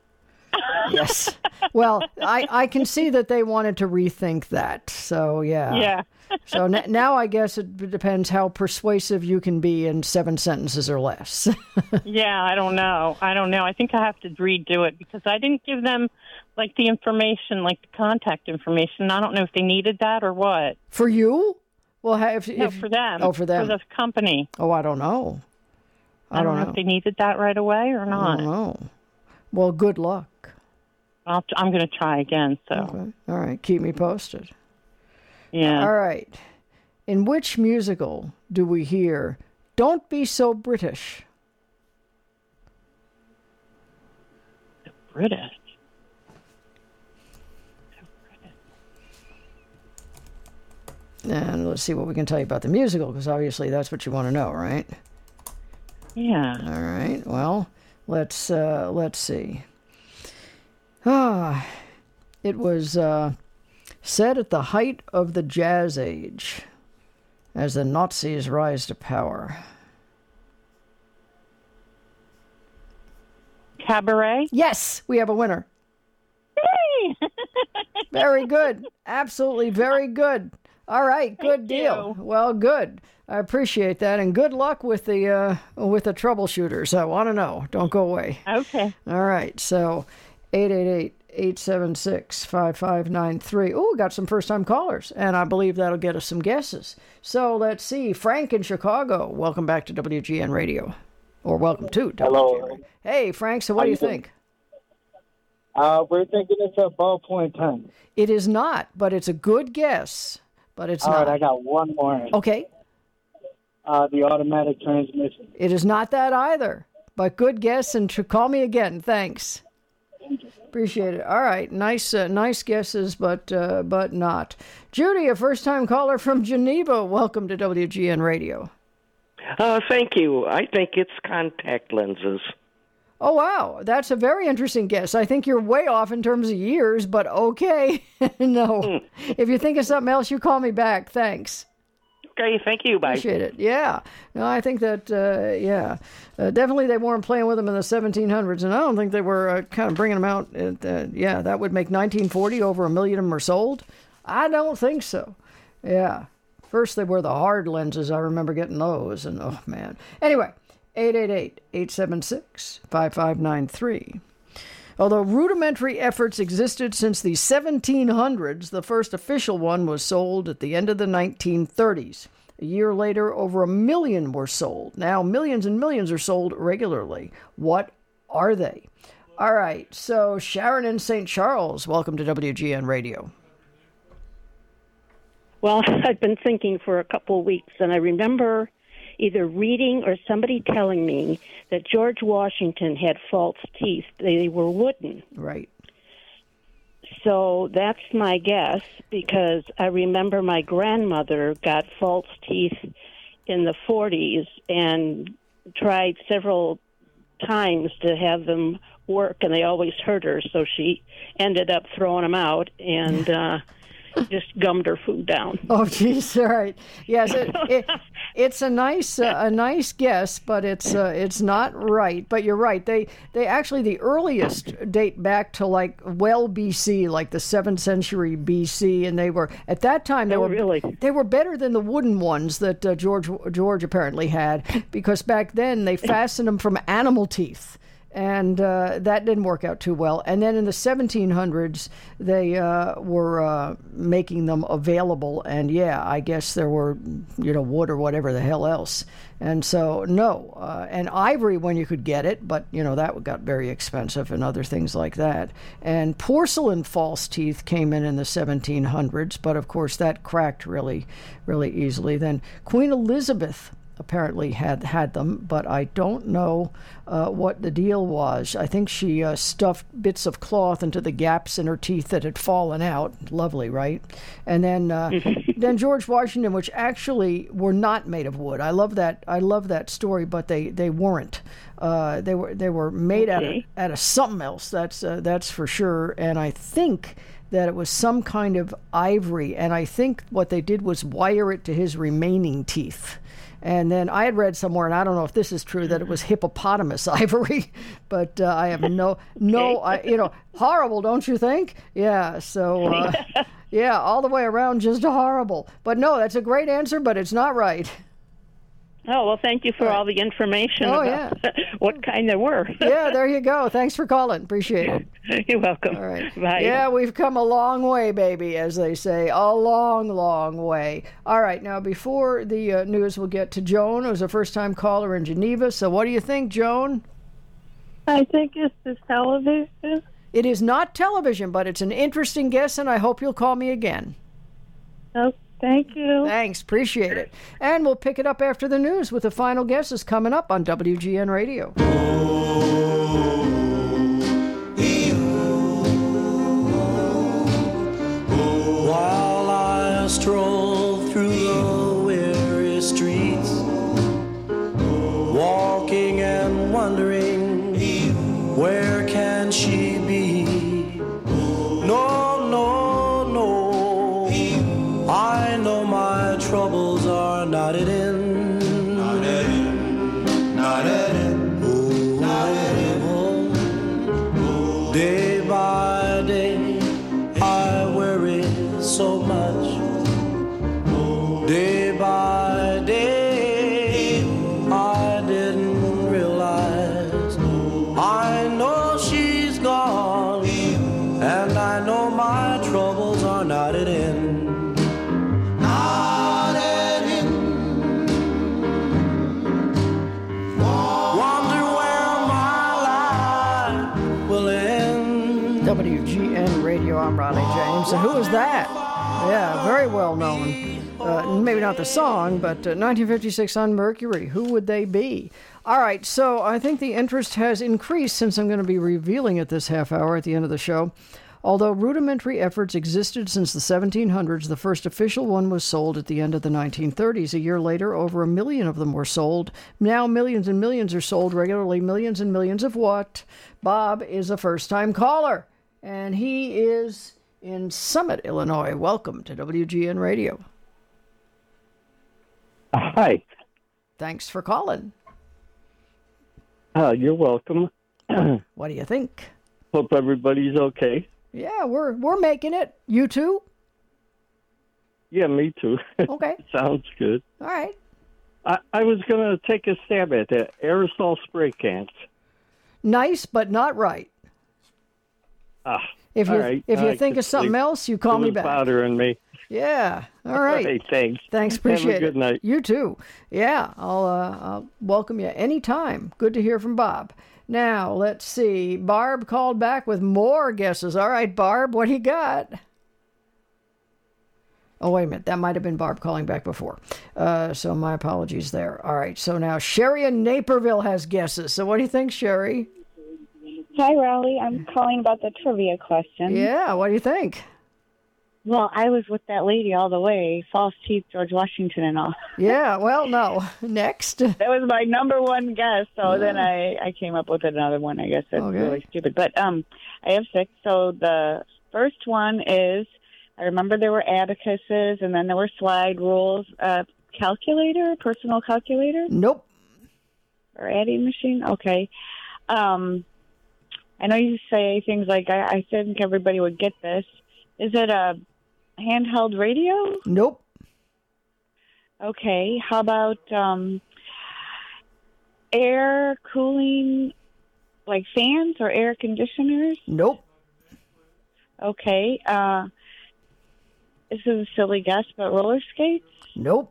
Yes. Well, I, I can see that they wanted to rethink that. So, yeah. Yeah. So n- now I guess it d- depends how persuasive you can be in seven sentences or less. Yeah, I don't know. I don't know. I think I have to redo it because I didn't give them, like, the information, like the contact information. I don't know if they needed that or what. For you? Well, ha- if, No, if for them. Oh, for them. For the company. Oh, I don't know. I, I don't don't know know if they needed that right away or I not. don't know. Well, good luck. I'll, I'm going to try again, so. Okay. All right. Keep me posted. Yeah. All right. In which musical do we hear "Don't Be So British"? British. And let's see what we can tell you about the musical, because obviously that's what you want to know, right? Yeah. All right. Well, let's uh, let's see. Ah, it was uh, set at the height of the Jazz Age, as the Nazis rise to power. Cabaret? Yes, we have a winner. Yay! Very good. Absolutely very good. All right, good deal. Well, good. I appreciate that, and good luck with the uh, with the troubleshooters. I want to know. Don't go away. Okay. All right. So, eight eight eight, eight seven six, five five nine three. Oh, got some first-time callers, and I believe that'll get us some guesses. So let's see. Frank in Chicago. Welcome back to W G N Radio, or welcome to W G N Hello. Radio. Hey, Frank. So, what How do you you doing? think? Uh, we're thinking it's a ballpoint pen. It is not, but it's a good guess. But it's All not. right, I got one more. Okay. Uh, the automatic transmission. It is not that either, but good guess, and to call me again. Thanks. Appreciate it. All right, nice, uh, nice guesses, but uh, but not. Judy, a first-time caller from Geneva. Welcome to W G N Radio. Uh, thank you. I think it's contact lenses. Oh, wow. That's a very interesting guess. I think you're way off in terms of years, but okay. No. If you think of something else, you call me back. Thanks. Okay, thank you. Bye. Appreciate it. Yeah. No, I think that, uh, yeah. Uh, definitely they weren't playing with them in the seventeen hundreds, and I don't think they were uh, kind of bringing them out. At, uh, yeah, that would make nineteen forty, over a million of them are sold. I don't think so. Yeah. First they were the hard lenses. I remember getting those, and oh, man. Anyway. eight eight eight, eight seven six, five five nine three. Although rudimentary efforts existed since the seventeen hundreds, the first official one was sold at the end of the nineteen thirties. A year later, over a million were sold. Now, millions and millions are sold regularly. What are they? All right, so Sharon in Saint Charles, welcome to W G N Radio. Well, I've been thinking for a couple of weeks, and I remember either reading or somebody telling me that George Washington had false teeth. They were wooden. Right. So that's my guess, because I remember my grandmother got false teeth in the forties and tried several times to have them work, and they always hurt her, so she ended up throwing them out and uh just gummed her food down. Oh, geez, all right. Yes, it, it, it's a nice uh, a nice guess, but it's uh, it's not right. But you're right. They they actually, the earliest date back to like well B C, like the seventh century B C, and they were at that time they Oh, were really? they were better than the wooden ones that uh, George George apparently had, because back then they fastened them from animal teeth. And uh, that didn't work out too well. And then in the seventeen hundreds, they uh, were uh, making them available. And yeah, I guess there were, you know, wood or whatever the hell else. And so, no. Uh, and ivory when you could get it, but, you know, that got very expensive and other things like that. And porcelain false teeth came in in the seventeen hundreds, but of course that cracked really, really easily. Then Queen Elizabeth apparently had had them, but I don't know uh, what the deal was. I think she uh, stuffed bits of cloth into the gaps in her teeth that had fallen out. Lovely, right? And then uh, then George Washington, which actually were not made of wood. I love that. I love that story, but they they weren't. Uh, they were they were made out of Okay. out of something else. That's uh, that's for sure. And I think that it was some kind of ivory. And I think what they did was wire it to his remaining teeth. And then I had read somewhere, and I don't know if this is true, that it was hippopotamus ivory, but uh, I have no, no, I, you know, horrible, don't you think? Yeah, so, uh, yeah, all the way around, just horrible. But no, that's a great answer, but it's not right. Oh, well, thank you for all the information Oh, about what kind they were. Yeah, there you go. Thanks for calling. Appreciate it. You're welcome. All right. Bye. Yeah, we've come a long way, baby, as they say. A long, long way. All right, now before the uh, news, we'll get to Joan, who's a first-time caller in Geneva. So what do you think, Joan? I think it's the television. It is not television, but it's an interesting guess, and I hope you'll call me again. Oh, thank you. Thanks. Appreciate it. And we'll pick it up after the news with the final guesses coming up on W G N Radio. While I stroll through the weary streets, walking and wondering, where can she be? No, no, no, I know my troubles are not at end. Not at end. Not at end. Oh, not at end. Oh, day by day I worry so much. I'm Ronnie James. So who is that? Yeah, very well known. Uh, maybe not the song, but uh, nineteen fifty-six on Mercury. Who would they be? All right, so I think the interest has increased since I'm going to be revealing it this half hour at the end of the show. Although rudimentary efforts existed since the seventeen hundreds, the first official one was sold at the end of the nineteen thirties. A year later, over a million of them were sold. Now millions and millions are sold regularly. Millions and millions of what? Bob is a first-time caller, and he is in Summit, Illinois. Welcome to W G N Radio. Hi. Thanks for calling. Uh, you're welcome. What do you think? Hope everybody's okay. Yeah, we're we're making it. You too? Yeah, me too. Okay. Sounds good. All right. I, I was going to take a stab at that. Aerosol spray cans. Nice, but not right. Ah, If you all right. if you I think of something it, else, you call it me was back. bothering me. Yeah. All right. Hey, thanks. Thanks. Appreciate Have a good it. night. You too. Yeah. I'll uh, I'll welcome you anytime. Good to hear from Bob. Now let's see. Barb called back with more guesses. All right, Barb, what do you got? Oh, wait a minute. That might have been Barb calling back before. Uh, so my apologies there. All right. So now Sherry in Naperville has guesses. So what do you think, Sherry? Hi, Raleigh. I'm calling about the trivia question. Yeah. What do you think? Well, I was with that lady all the way. False teeth, George Washington and all. Yeah. Well, no. Next. That was my number one guess. So yeah. then I, I came up with another one. I guess that's okay. really stupid. But um, I have six. So the first one is, I remember there were abacuses, and then there were slide rules. Uh, calculator, personal calculator? Nope. Or adding machine? Okay. Um, I know you say things like, I, I think everybody would get this. Is it a handheld radio? Nope. Okay. How about um, air cooling, like fans or air conditioners? Nope. Okay. Uh, this is a silly guess, but roller skates? Nope.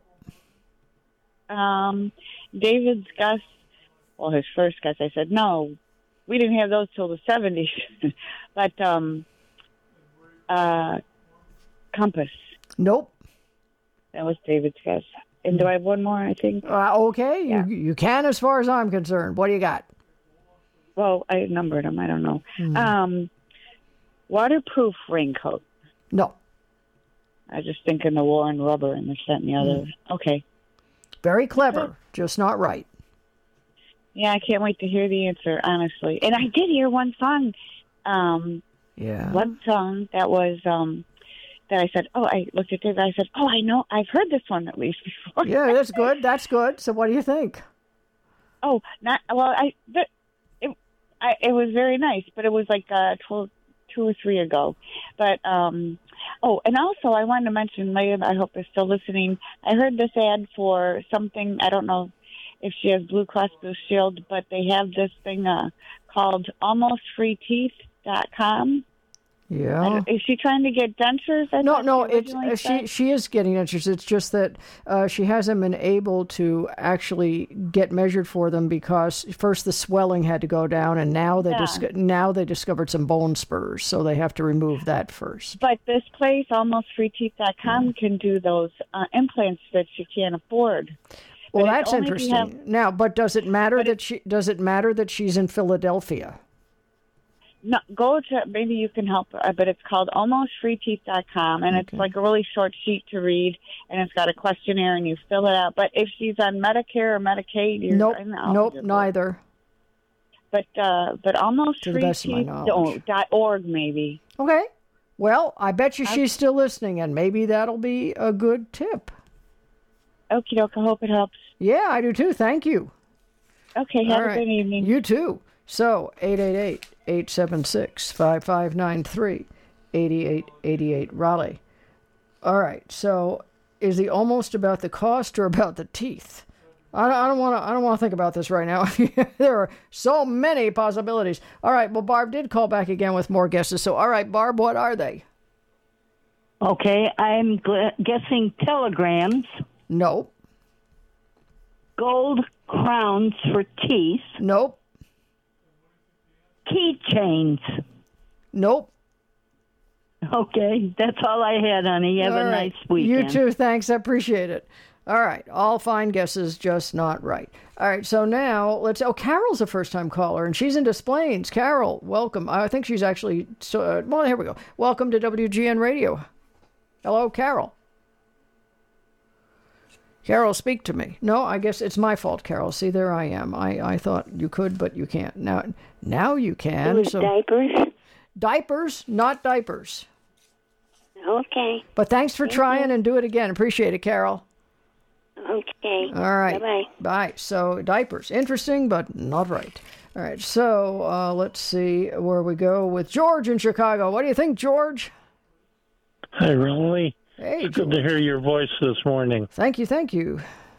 Um, David's guess, well, his first guess, I said, no, we didn't have those till the seventies. But um, uh, compass. Nope. That was David's guess. And do I have one more, I think? Uh, okay, yeah. you, you can as far as I'm concerned. What do you got? Well, I numbered them. I don't know. Mm. Um, waterproof raincoat. No. I was just thinking the war on rubber and this, that, and the other. Mm. Okay. Very clever, just not right. Yeah, I can't wait to hear the answer, honestly. And I did hear one song. Um, yeah. One song that was, um, that I said, oh, I looked at David, I said, oh, I know, I've heard this one at least before. Yeah, that's good, that's good. So what do you think? Oh, not, well, I, the, it, I, it was very nice, but it was like uh, twelve, two or three ago. But, um, oh, and also I wanted to mention, Leah, I hope they're still listening, I heard this ad for something, I don't know if she has Blue Cross Blue Shield, but they have this thing uh, called almost free teeth dot com. Yeah. Is she trying to get dentures? I no, no, it's uh, she she is getting dentures. It's just that uh, she hasn't been able to actually get measured for them because first the swelling had to go down, and now they Yeah. dis- now they discovered some bone spurs, so they have to remove that first. But this place, almost free teeth dot com, can do those uh, implants that she can't afford. Well, But that's it's only if you interesting. have- Now, but does it matter that she does it matter that she's in Philadelphia? No, go to, maybe you can help, uh, but it's called almost free teeth dot com, and it's like a really short sheet to read, and it's got a questionnaire, and you fill it out. But if she's on Medicare or Medicaid, you're Nope, nope, ineligible. neither. But uh, but almost To the free best of my teeth knowledge. dot org maybe. Okay. Well, I bet you she's still listening, and maybe that'll be a good tip. Okie doke, I hope it helps. Yeah, I do too. Thank you. Okay, have All a right. good evening. You too. So, eight eight eight, eight seven six, five five nine three, eight eight eight eight, Raleigh. All right, so is the almost about the cost or about the teeth? I don't, I don't want to. I don't want to think about this right now. There are so many possibilities. All right. Well, Barb did call back again with more guesses. So, all right, Barb, what are they? Okay, I'm gl- guessing telegrams. Nope. Gold crowns for teeth. Nope. Keychains. Nope. Okay, that's all I had, honey. Have All a right. nice weekend. You too. Thanks. I appreciate it. All right. All fine guesses, just not right. All right. So now let's. Oh, Carol's a first-time caller, and she's in Des Plaines. Carol, welcome. I think she's actually. So, uh, well, here we go. Welcome to W G N Radio. Hello, Carol. Carol, speak to me. No, I guess it's my fault, Carol. See, there I am. I, I thought you could, but you can't. Now, now you can. It was so. diapers. Diapers, not diapers. Okay. But thanks for Thank trying you. and do it again. Appreciate it, Carol. Okay. All right. Bye-bye. Bye. So diapers. Interesting, but not right. All right. So uh, let's see where we go with George in Chicago. What do you think, George? Hi, Raleigh. Hey, it's good to hear your voice this morning. Thank you. Thank you.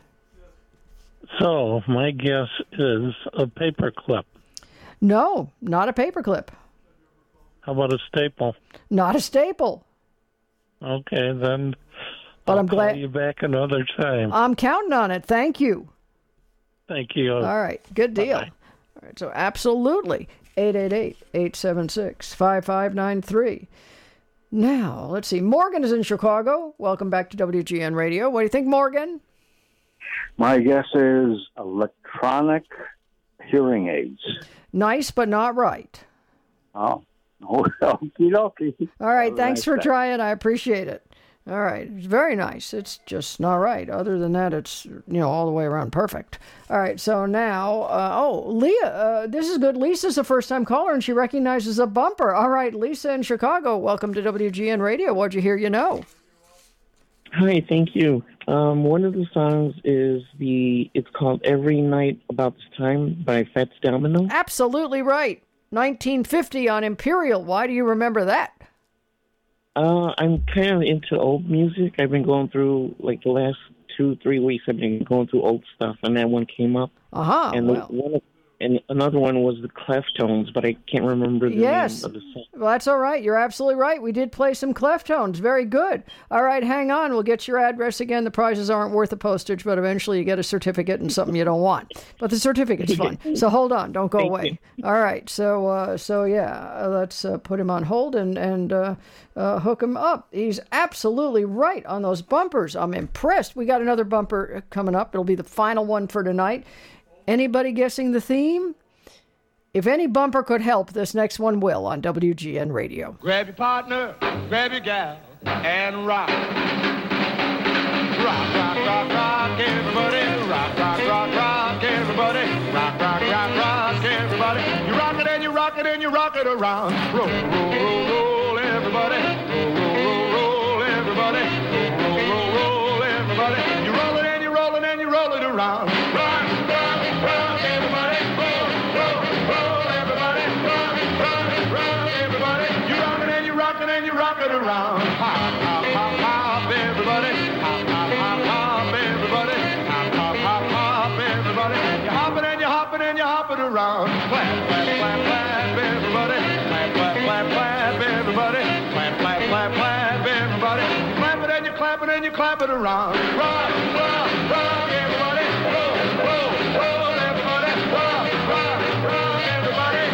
So my guess is a paperclip. No, not a paperclip. How about a staple? Not a staple. Okay, then But I'll I'm call glad you back another time. I'm counting on it. Thank you. Thank you. All right. Good deal. Bye-bye. All right. So absolutely. eight eight eight, eight seven six, five five nine three. Now, let's see. Morgan is in Chicago. Welcome back to W G N Radio. What do you think, Morgan? My guess is electronic hearing aids. Nice, but not right. Oh, okie dokie. All right. Have a Thanks nice for day. trying. I appreciate it. All right. It's very nice. It's just not right. Other than that, it's, you know, all the way around perfect. All right. So now, uh, oh, Leah, uh, this is good. Lisa's a first-time caller, and she recognizes a bumper. All right. Lisa in Chicago, welcome to W G N Radio. What'd you hear you know? Hi, thank you. Um, one of the songs is the, it's called Every Night About This Time by Fats Domino. Absolutely right. nineteen fifty on Imperial. Why do you remember that? Uh, I'm kind of into old music. I've been going through, like, the last two, three weeks, I've been going through old stuff, and that one came up. Uh-huh, and, well. the, one of, and another one was the Cleftones, but I can't remember the Yes. name of the song. Well, that's all right. You're absolutely right. We did play some Cleftones. Very good. All right, hang on. We'll get your address again. The prizes aren't worth the postage, but eventually you get a certificate and something you don't want. But the certificate's fun. So hold on. Don't go Thank away. All right. So, uh, so yeah, uh, let's uh, put him on hold and, and uh, uh, hook him up. He's absolutely right on those bumpers. I'm impressed. We got another bumper coming up. It'll be the final one for tonight. Anybody guessing the theme? If any bumper could help, this next one will on W G N Radio. Grab your partner, grab your gal, and rock. Rock, rock, rock, rock, everybody. Rock, rock, rock, rock, everybody. Rock, rock, rock, rock, everybody. You rock it and you rock it and you rock it around. Roll, roll, roll, roll, everybody. Roll, roll, roll, roll, everybody. Roll, roll, roll, roll, everybody. You roll it and you roll it and you roll it around. Rock, rock, rock, everybody. Roll, roll, roll, everybody. Rock, rock, rock, everybody. You rock it and you rock it and you rock it around. Hop, hop, hop, hop, everybody. Hop, hop, hop, hop, everybody. Hop, hop, hop, hop, everybody. You hop it and you hop it and you hop it around. Clap, clap, clap, clap, everybody. Clap, clap, clap, clap, everybody. Clap, clap, clap, clap, everybody. You clap it and you clap it and you clap it around. Rock, rock, rock, everybody. Roll, roll, roll, everybody. Rock, rock, rock, everybody.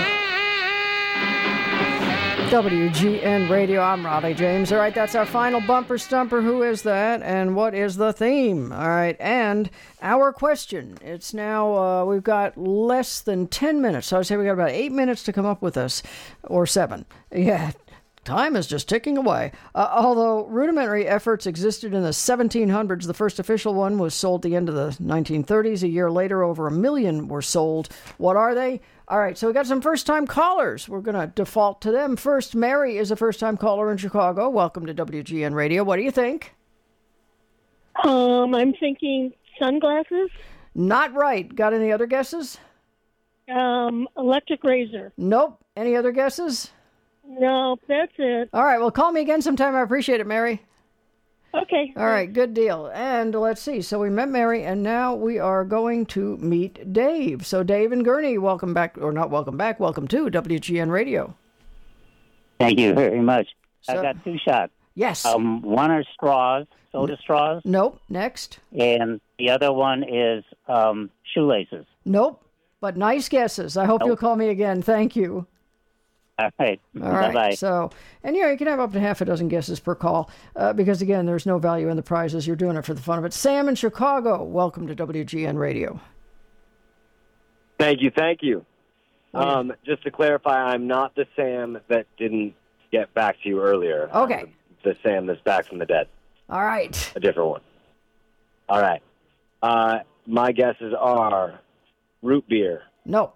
W G N Radio, I'm Raleigh James. All right, that's our final bumper stumper. Who is that? And what is the theme? All right, and our question. It's now, uh, we've got less than ten minutes. So I'd say we got about eight minutes to come up with this, or seven. Yeah, time is just ticking away. Uh, although rudimentary efforts existed in the seventeen hundreds, the first official one was sold at the end of the nineteen thirties. A year later, over a million were sold. What are they? All right, so we got some first-time callers. We're going to default to them first. Mary is a first-time caller in Chicago. Welcome to W G N Radio. What do you think? Um, I'm thinking sunglasses. Not right. Got any other guesses? Um, electric razor. Nope. Any other guesses? No, that's it. All right, well, call me again sometime. I appreciate it, Mary. Okay. All right, good deal. And let's see. So we met Mary, and now we are going to meet Dave. So Dave and Gurney, welcome back, or not welcome back, welcome to W G N Radio. Thank you very much. So, I've got two shots. Yes. Um, one are straws, soda straws. Nope. Next. And the other one is um, shoelaces. Nope. But nice guesses. I hope Nope. you'll call me again. Thank you. All right. All right. Bye-bye. So, and yeah, you can have up to half a dozen guesses per call uh, because, again, there's no value in the prizes. You're doing it for the fun of it. Sam in Chicago, welcome to W G N Radio. Thank you, thank you. Um, just to clarify, I'm not the Sam that didn't get back to you earlier. Okay. I'm the Sam that's back from the dead. All right. A different one. All right. Uh, my guesses are root beer. No.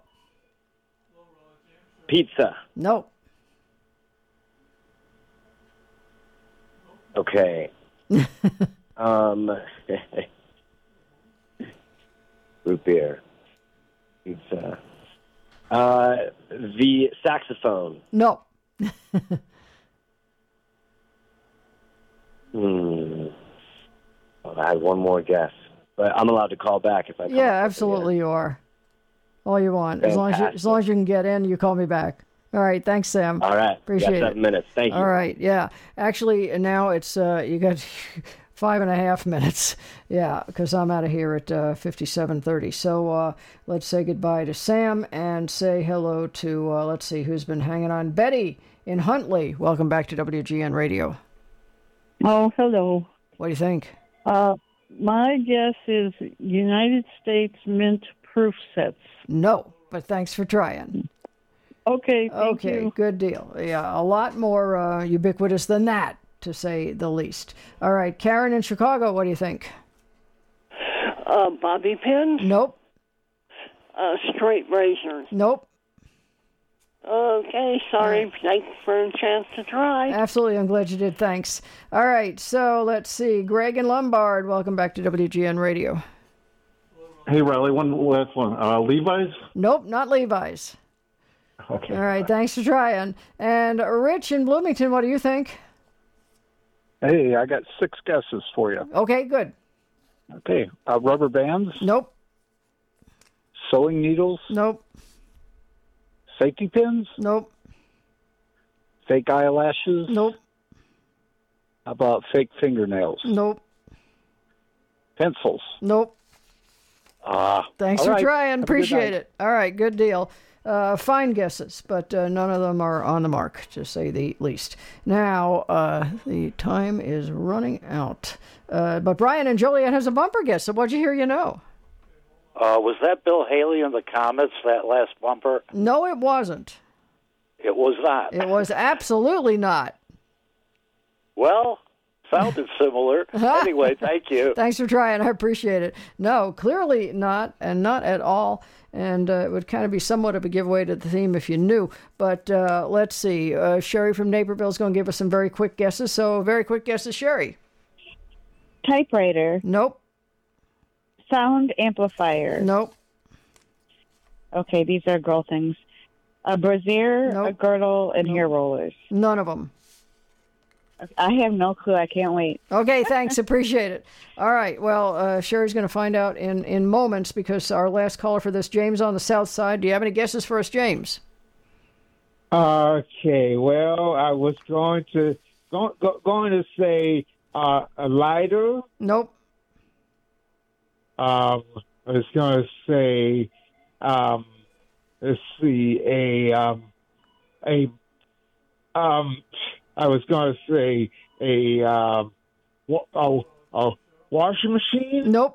Pizza. No. Okay. um, root beer. Pizza. Uh, the saxophone. No. Hmm. Well, I had one more guess, but I'm allowed to call back if I. Come Yeah, absolutely you are. All you want. As long as, you, as long as you can get in, you call me back. All right. Thanks, Sam. All right. Appreciate you got it. seven minutes. Thank you. All right. Yeah. Actually, now it's, uh, you got five and a half minutes. Yeah, because I'm out of here at uh, fifty-seven thirty. So uh, let's say goodbye to Sam and say hello to, uh, let's see, who's been hanging on. Betty in Huntley. Welcome back to W G N Radio. Oh, hello. What do you think? Uh, my guess is United States Mint proof sets. No, but thanks for trying. Okay, thank okay, you. Good deal. Yeah, a lot more uh, ubiquitous than that, to say the least. All right, Karen in Chicago, what do you think? Uh, bobby pins? Nope. Uh, straight razors? Nope. Okay, sorry. Thanks for a chance to try. Absolutely, I'm glad you did. Thanks. All right, so let's see. Greg and Lombard, welcome back to W G N Radio. Hey, Riley, one last one. Uh, Levi's? Nope, not Levi's. Okay. All right, thanks for trying. And Rich in Bloomington, what do you think? Hey, I got six guesses for you. Okay, good. Okay, uh, rubber bands? Nope. Sewing needles? Nope. Safety pins? Nope. Fake eyelashes? Nope. How about fake fingernails? Nope. Pencils? Nope. Ah. Thanks all for right. trying. Have a good Appreciate night. it. All right, good deal. Uh, fine guesses, but uh, none of them are on the mark, to say the least. Now, uh, the time is running out. Uh, but Brian and Joliet has a bumper guess, so what'd you hear you know? Uh, was that Bill Haley and the Comets, that last bumper? No, it wasn't. It was not. It was absolutely not. Well, sounded similar. Anyway, thank you. Thanks for trying. I appreciate it. No, clearly not, and not at all. And uh, it would kind of be somewhat of a giveaway to the theme if you knew. But uh, let's see. Uh, Sherry from Naperville is going to give us some very quick guesses. So, very quick guesses, Sherry. Typewriter. Nope. Sound amplifier. Nope. Okay, these are girl things. A brassiere, Nope. a girdle, and hair rollers. None of them. I have no clue. I can't wait. Okay, thanks. Appreciate it. All right. Well, uh, Sherry's going to find out in, in moments because our last caller for this, James on the south side. Do you have any guesses for us, James? Okay. Well, I was going to go, go, going to say uh, a lighter. Nope. Um, I was going to say, um, let's see, a um, a um. I was going to say a, um, wa- a, a washing machine. Nope.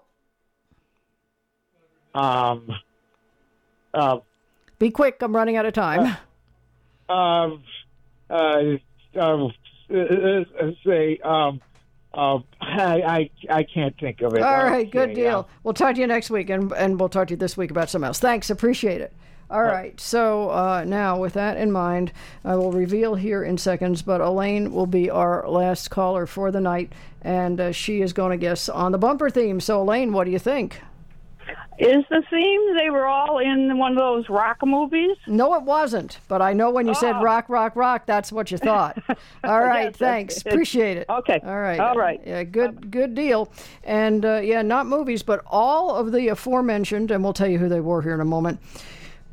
Um, uh, Be quick. I'm running out of time. Uh, um, uh, uh, uh, say, um, uh, I, I, I can't think of it. All right. Good Okay, deal. uh, We'll talk to you next week, and, and we'll talk to you this week about something else. Thanks. Appreciate it. All right, so uh, now with that in mind, I will reveal here in seconds, but Elaine will be our last caller for the night, and uh, she is going to guess on the bumper theme. So, Elaine, what do you think? Is the theme they were all in one of those rock movies? No, it wasn't, but I know when you said Oh. rock, rock, rock, that's what you thought. All right, Yes, thanks. that's- Appreciate it. Okay. All right. All right. Yeah, good good deal. And, uh, yeah, not movies, but all of the aforementioned, and we'll tell you who they were here in a moment,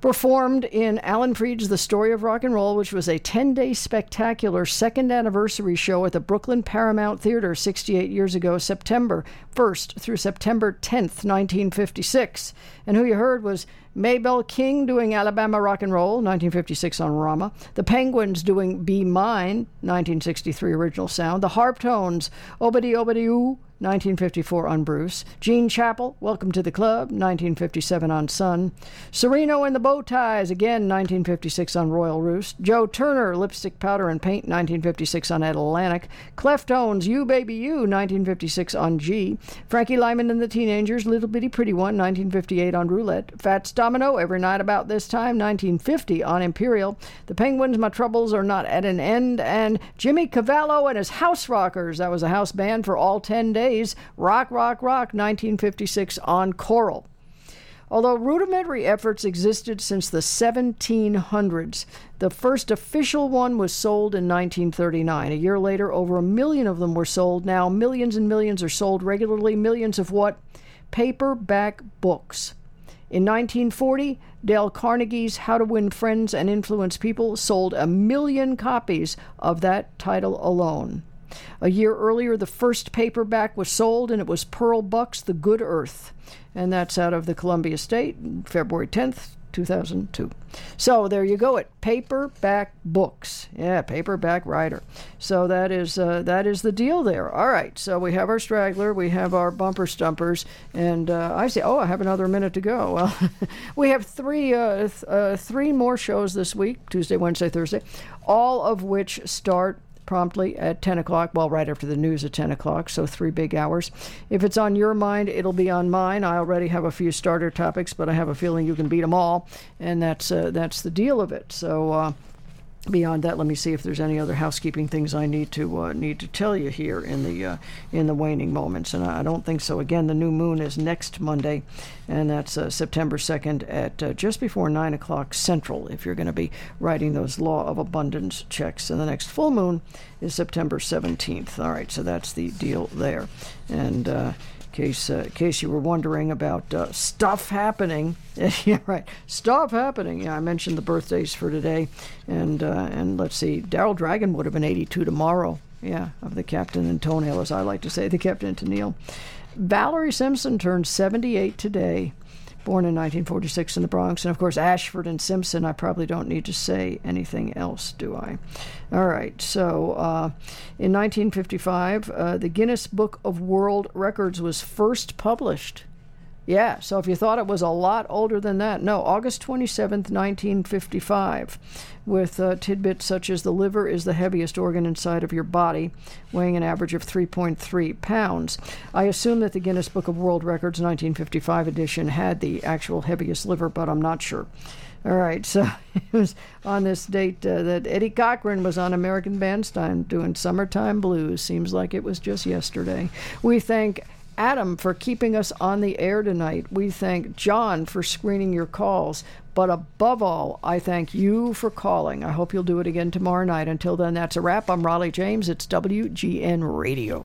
performed in Alan Freed's The Story of Rock and Roll, which was a ten-day spectacular second anniversary show at the Brooklyn Paramount Theater sixty-eight years ago, September first through September tenth, nineteen fifty-six. And who you heard was Maybelle King doing Alabama Rock and Roll, nineteen fifty-six on Rama. The Penguins doing Be Mine, nineteen sixty-three original sound. The Harptones, Obadi Obadi Ooh, nineteen fifty-four on Bruce. Gene Chappell, Welcome to the Club, nineteen fifty-seven on Sun. Sereno and the Bowties, again, nineteen fifty-six on Royal Roost. Joe Turner, Lipstick, Powder, and Paint, nineteen fifty-six on Atlantic. Cleftones, You Baby You, nineteen fifty-six on G. Frankie Lyman and the Teenagers, Little Bitty Pretty One, nineteen fifty-eight on Roulette. Fats Domino, Every Night About This Time, nineteen fifty on Imperial. The Penguins, My Troubles Are Not at an End. And Jimmy Cavallo and his House Rockers, that was a house band for all ten days. Rock, Rock, Rock, nineteen fifty-six on Coral. Although rudimentary efforts existed since the seventeen hundreds, the first official one was sold in nineteen thirty-nine. A year later, over a million of them were sold. Now, millions and millions are sold regularly. Millions of what? Paperback books. In nineteen forty, Dale Carnegie's How to Win Friends and Influence People sold a million copies of that title alone. A year earlier, the first paperback was sold, and it was Pearl Buck's The Good Earth. And that's out of the Columbia State, February tenth, two thousand two. So there you go, it paperback books. Yeah, paperback writer. So that is uh, that is the deal there. All right, so we have our straggler, we have our bumper stumpers, and uh, I say, oh, I have another minute to go. Well, we have three uh, th- uh, three more shows this week, Tuesday, Wednesday, Thursday, all of which start promptly at ten o'clock, well, right after the news at ten o'clock, so three big hours. If it's on your mind, it'll be on mine. I already have a few starter topics, but I have a feeling you can beat them all, and that's uh, that's the deal of it. So uh, beyond that, let me see if there's any other housekeeping things I need to uh, need to tell you here in the uh, in the waning moments, and I don't think so. Again, the new moon is next Monday, and that's uh, September second at uh, just before nine o'clock Central, if you're going to be writing those Law of Abundance checks. And the next full moon is September seventeenth. All right, so that's the deal there. And uh, in case, uh, in case you were wondering about uh, stuff happening, yeah, right, stuff happening. Yeah, I mentioned the birthdays for today. And, uh, and let's see, Daryl Dragon would have been eighty-two tomorrow. Yeah, of the Captain and Toenail, as I like to say, the Captain and Tennille. Valerie Simpson turned seventy-eight today, born in nineteen forty-six in the Bronx. And, of course, Ashford and Simpson, I probably don't need to say anything else, do I? All right, so uh, in nineteen fifty-five, uh, the Guinness Book of World Records was first published. Yeah, so if you thought it was a lot older than that, no, August twenty-seventh, nineteen fifty-five, with uh, tidbits such as the liver is the heaviest organ inside of your body, weighing an average of three point three pounds. I assume that the Guinness Book of World Records nineteen fifty-five edition had the actual heaviest liver, but I'm not sure. All right, so it was on this date uh, that Eddie Cochran was on American Bandstand doing Summertime Blues. Seems like it was just yesterday. We thank Adam for keeping us on the air tonight. We thank John for screening your calls. But above all, I thank you for calling. I hope you'll do it again tomorrow night. Until then, that's a wrap. I'm Raleigh James. It's W G N Radio.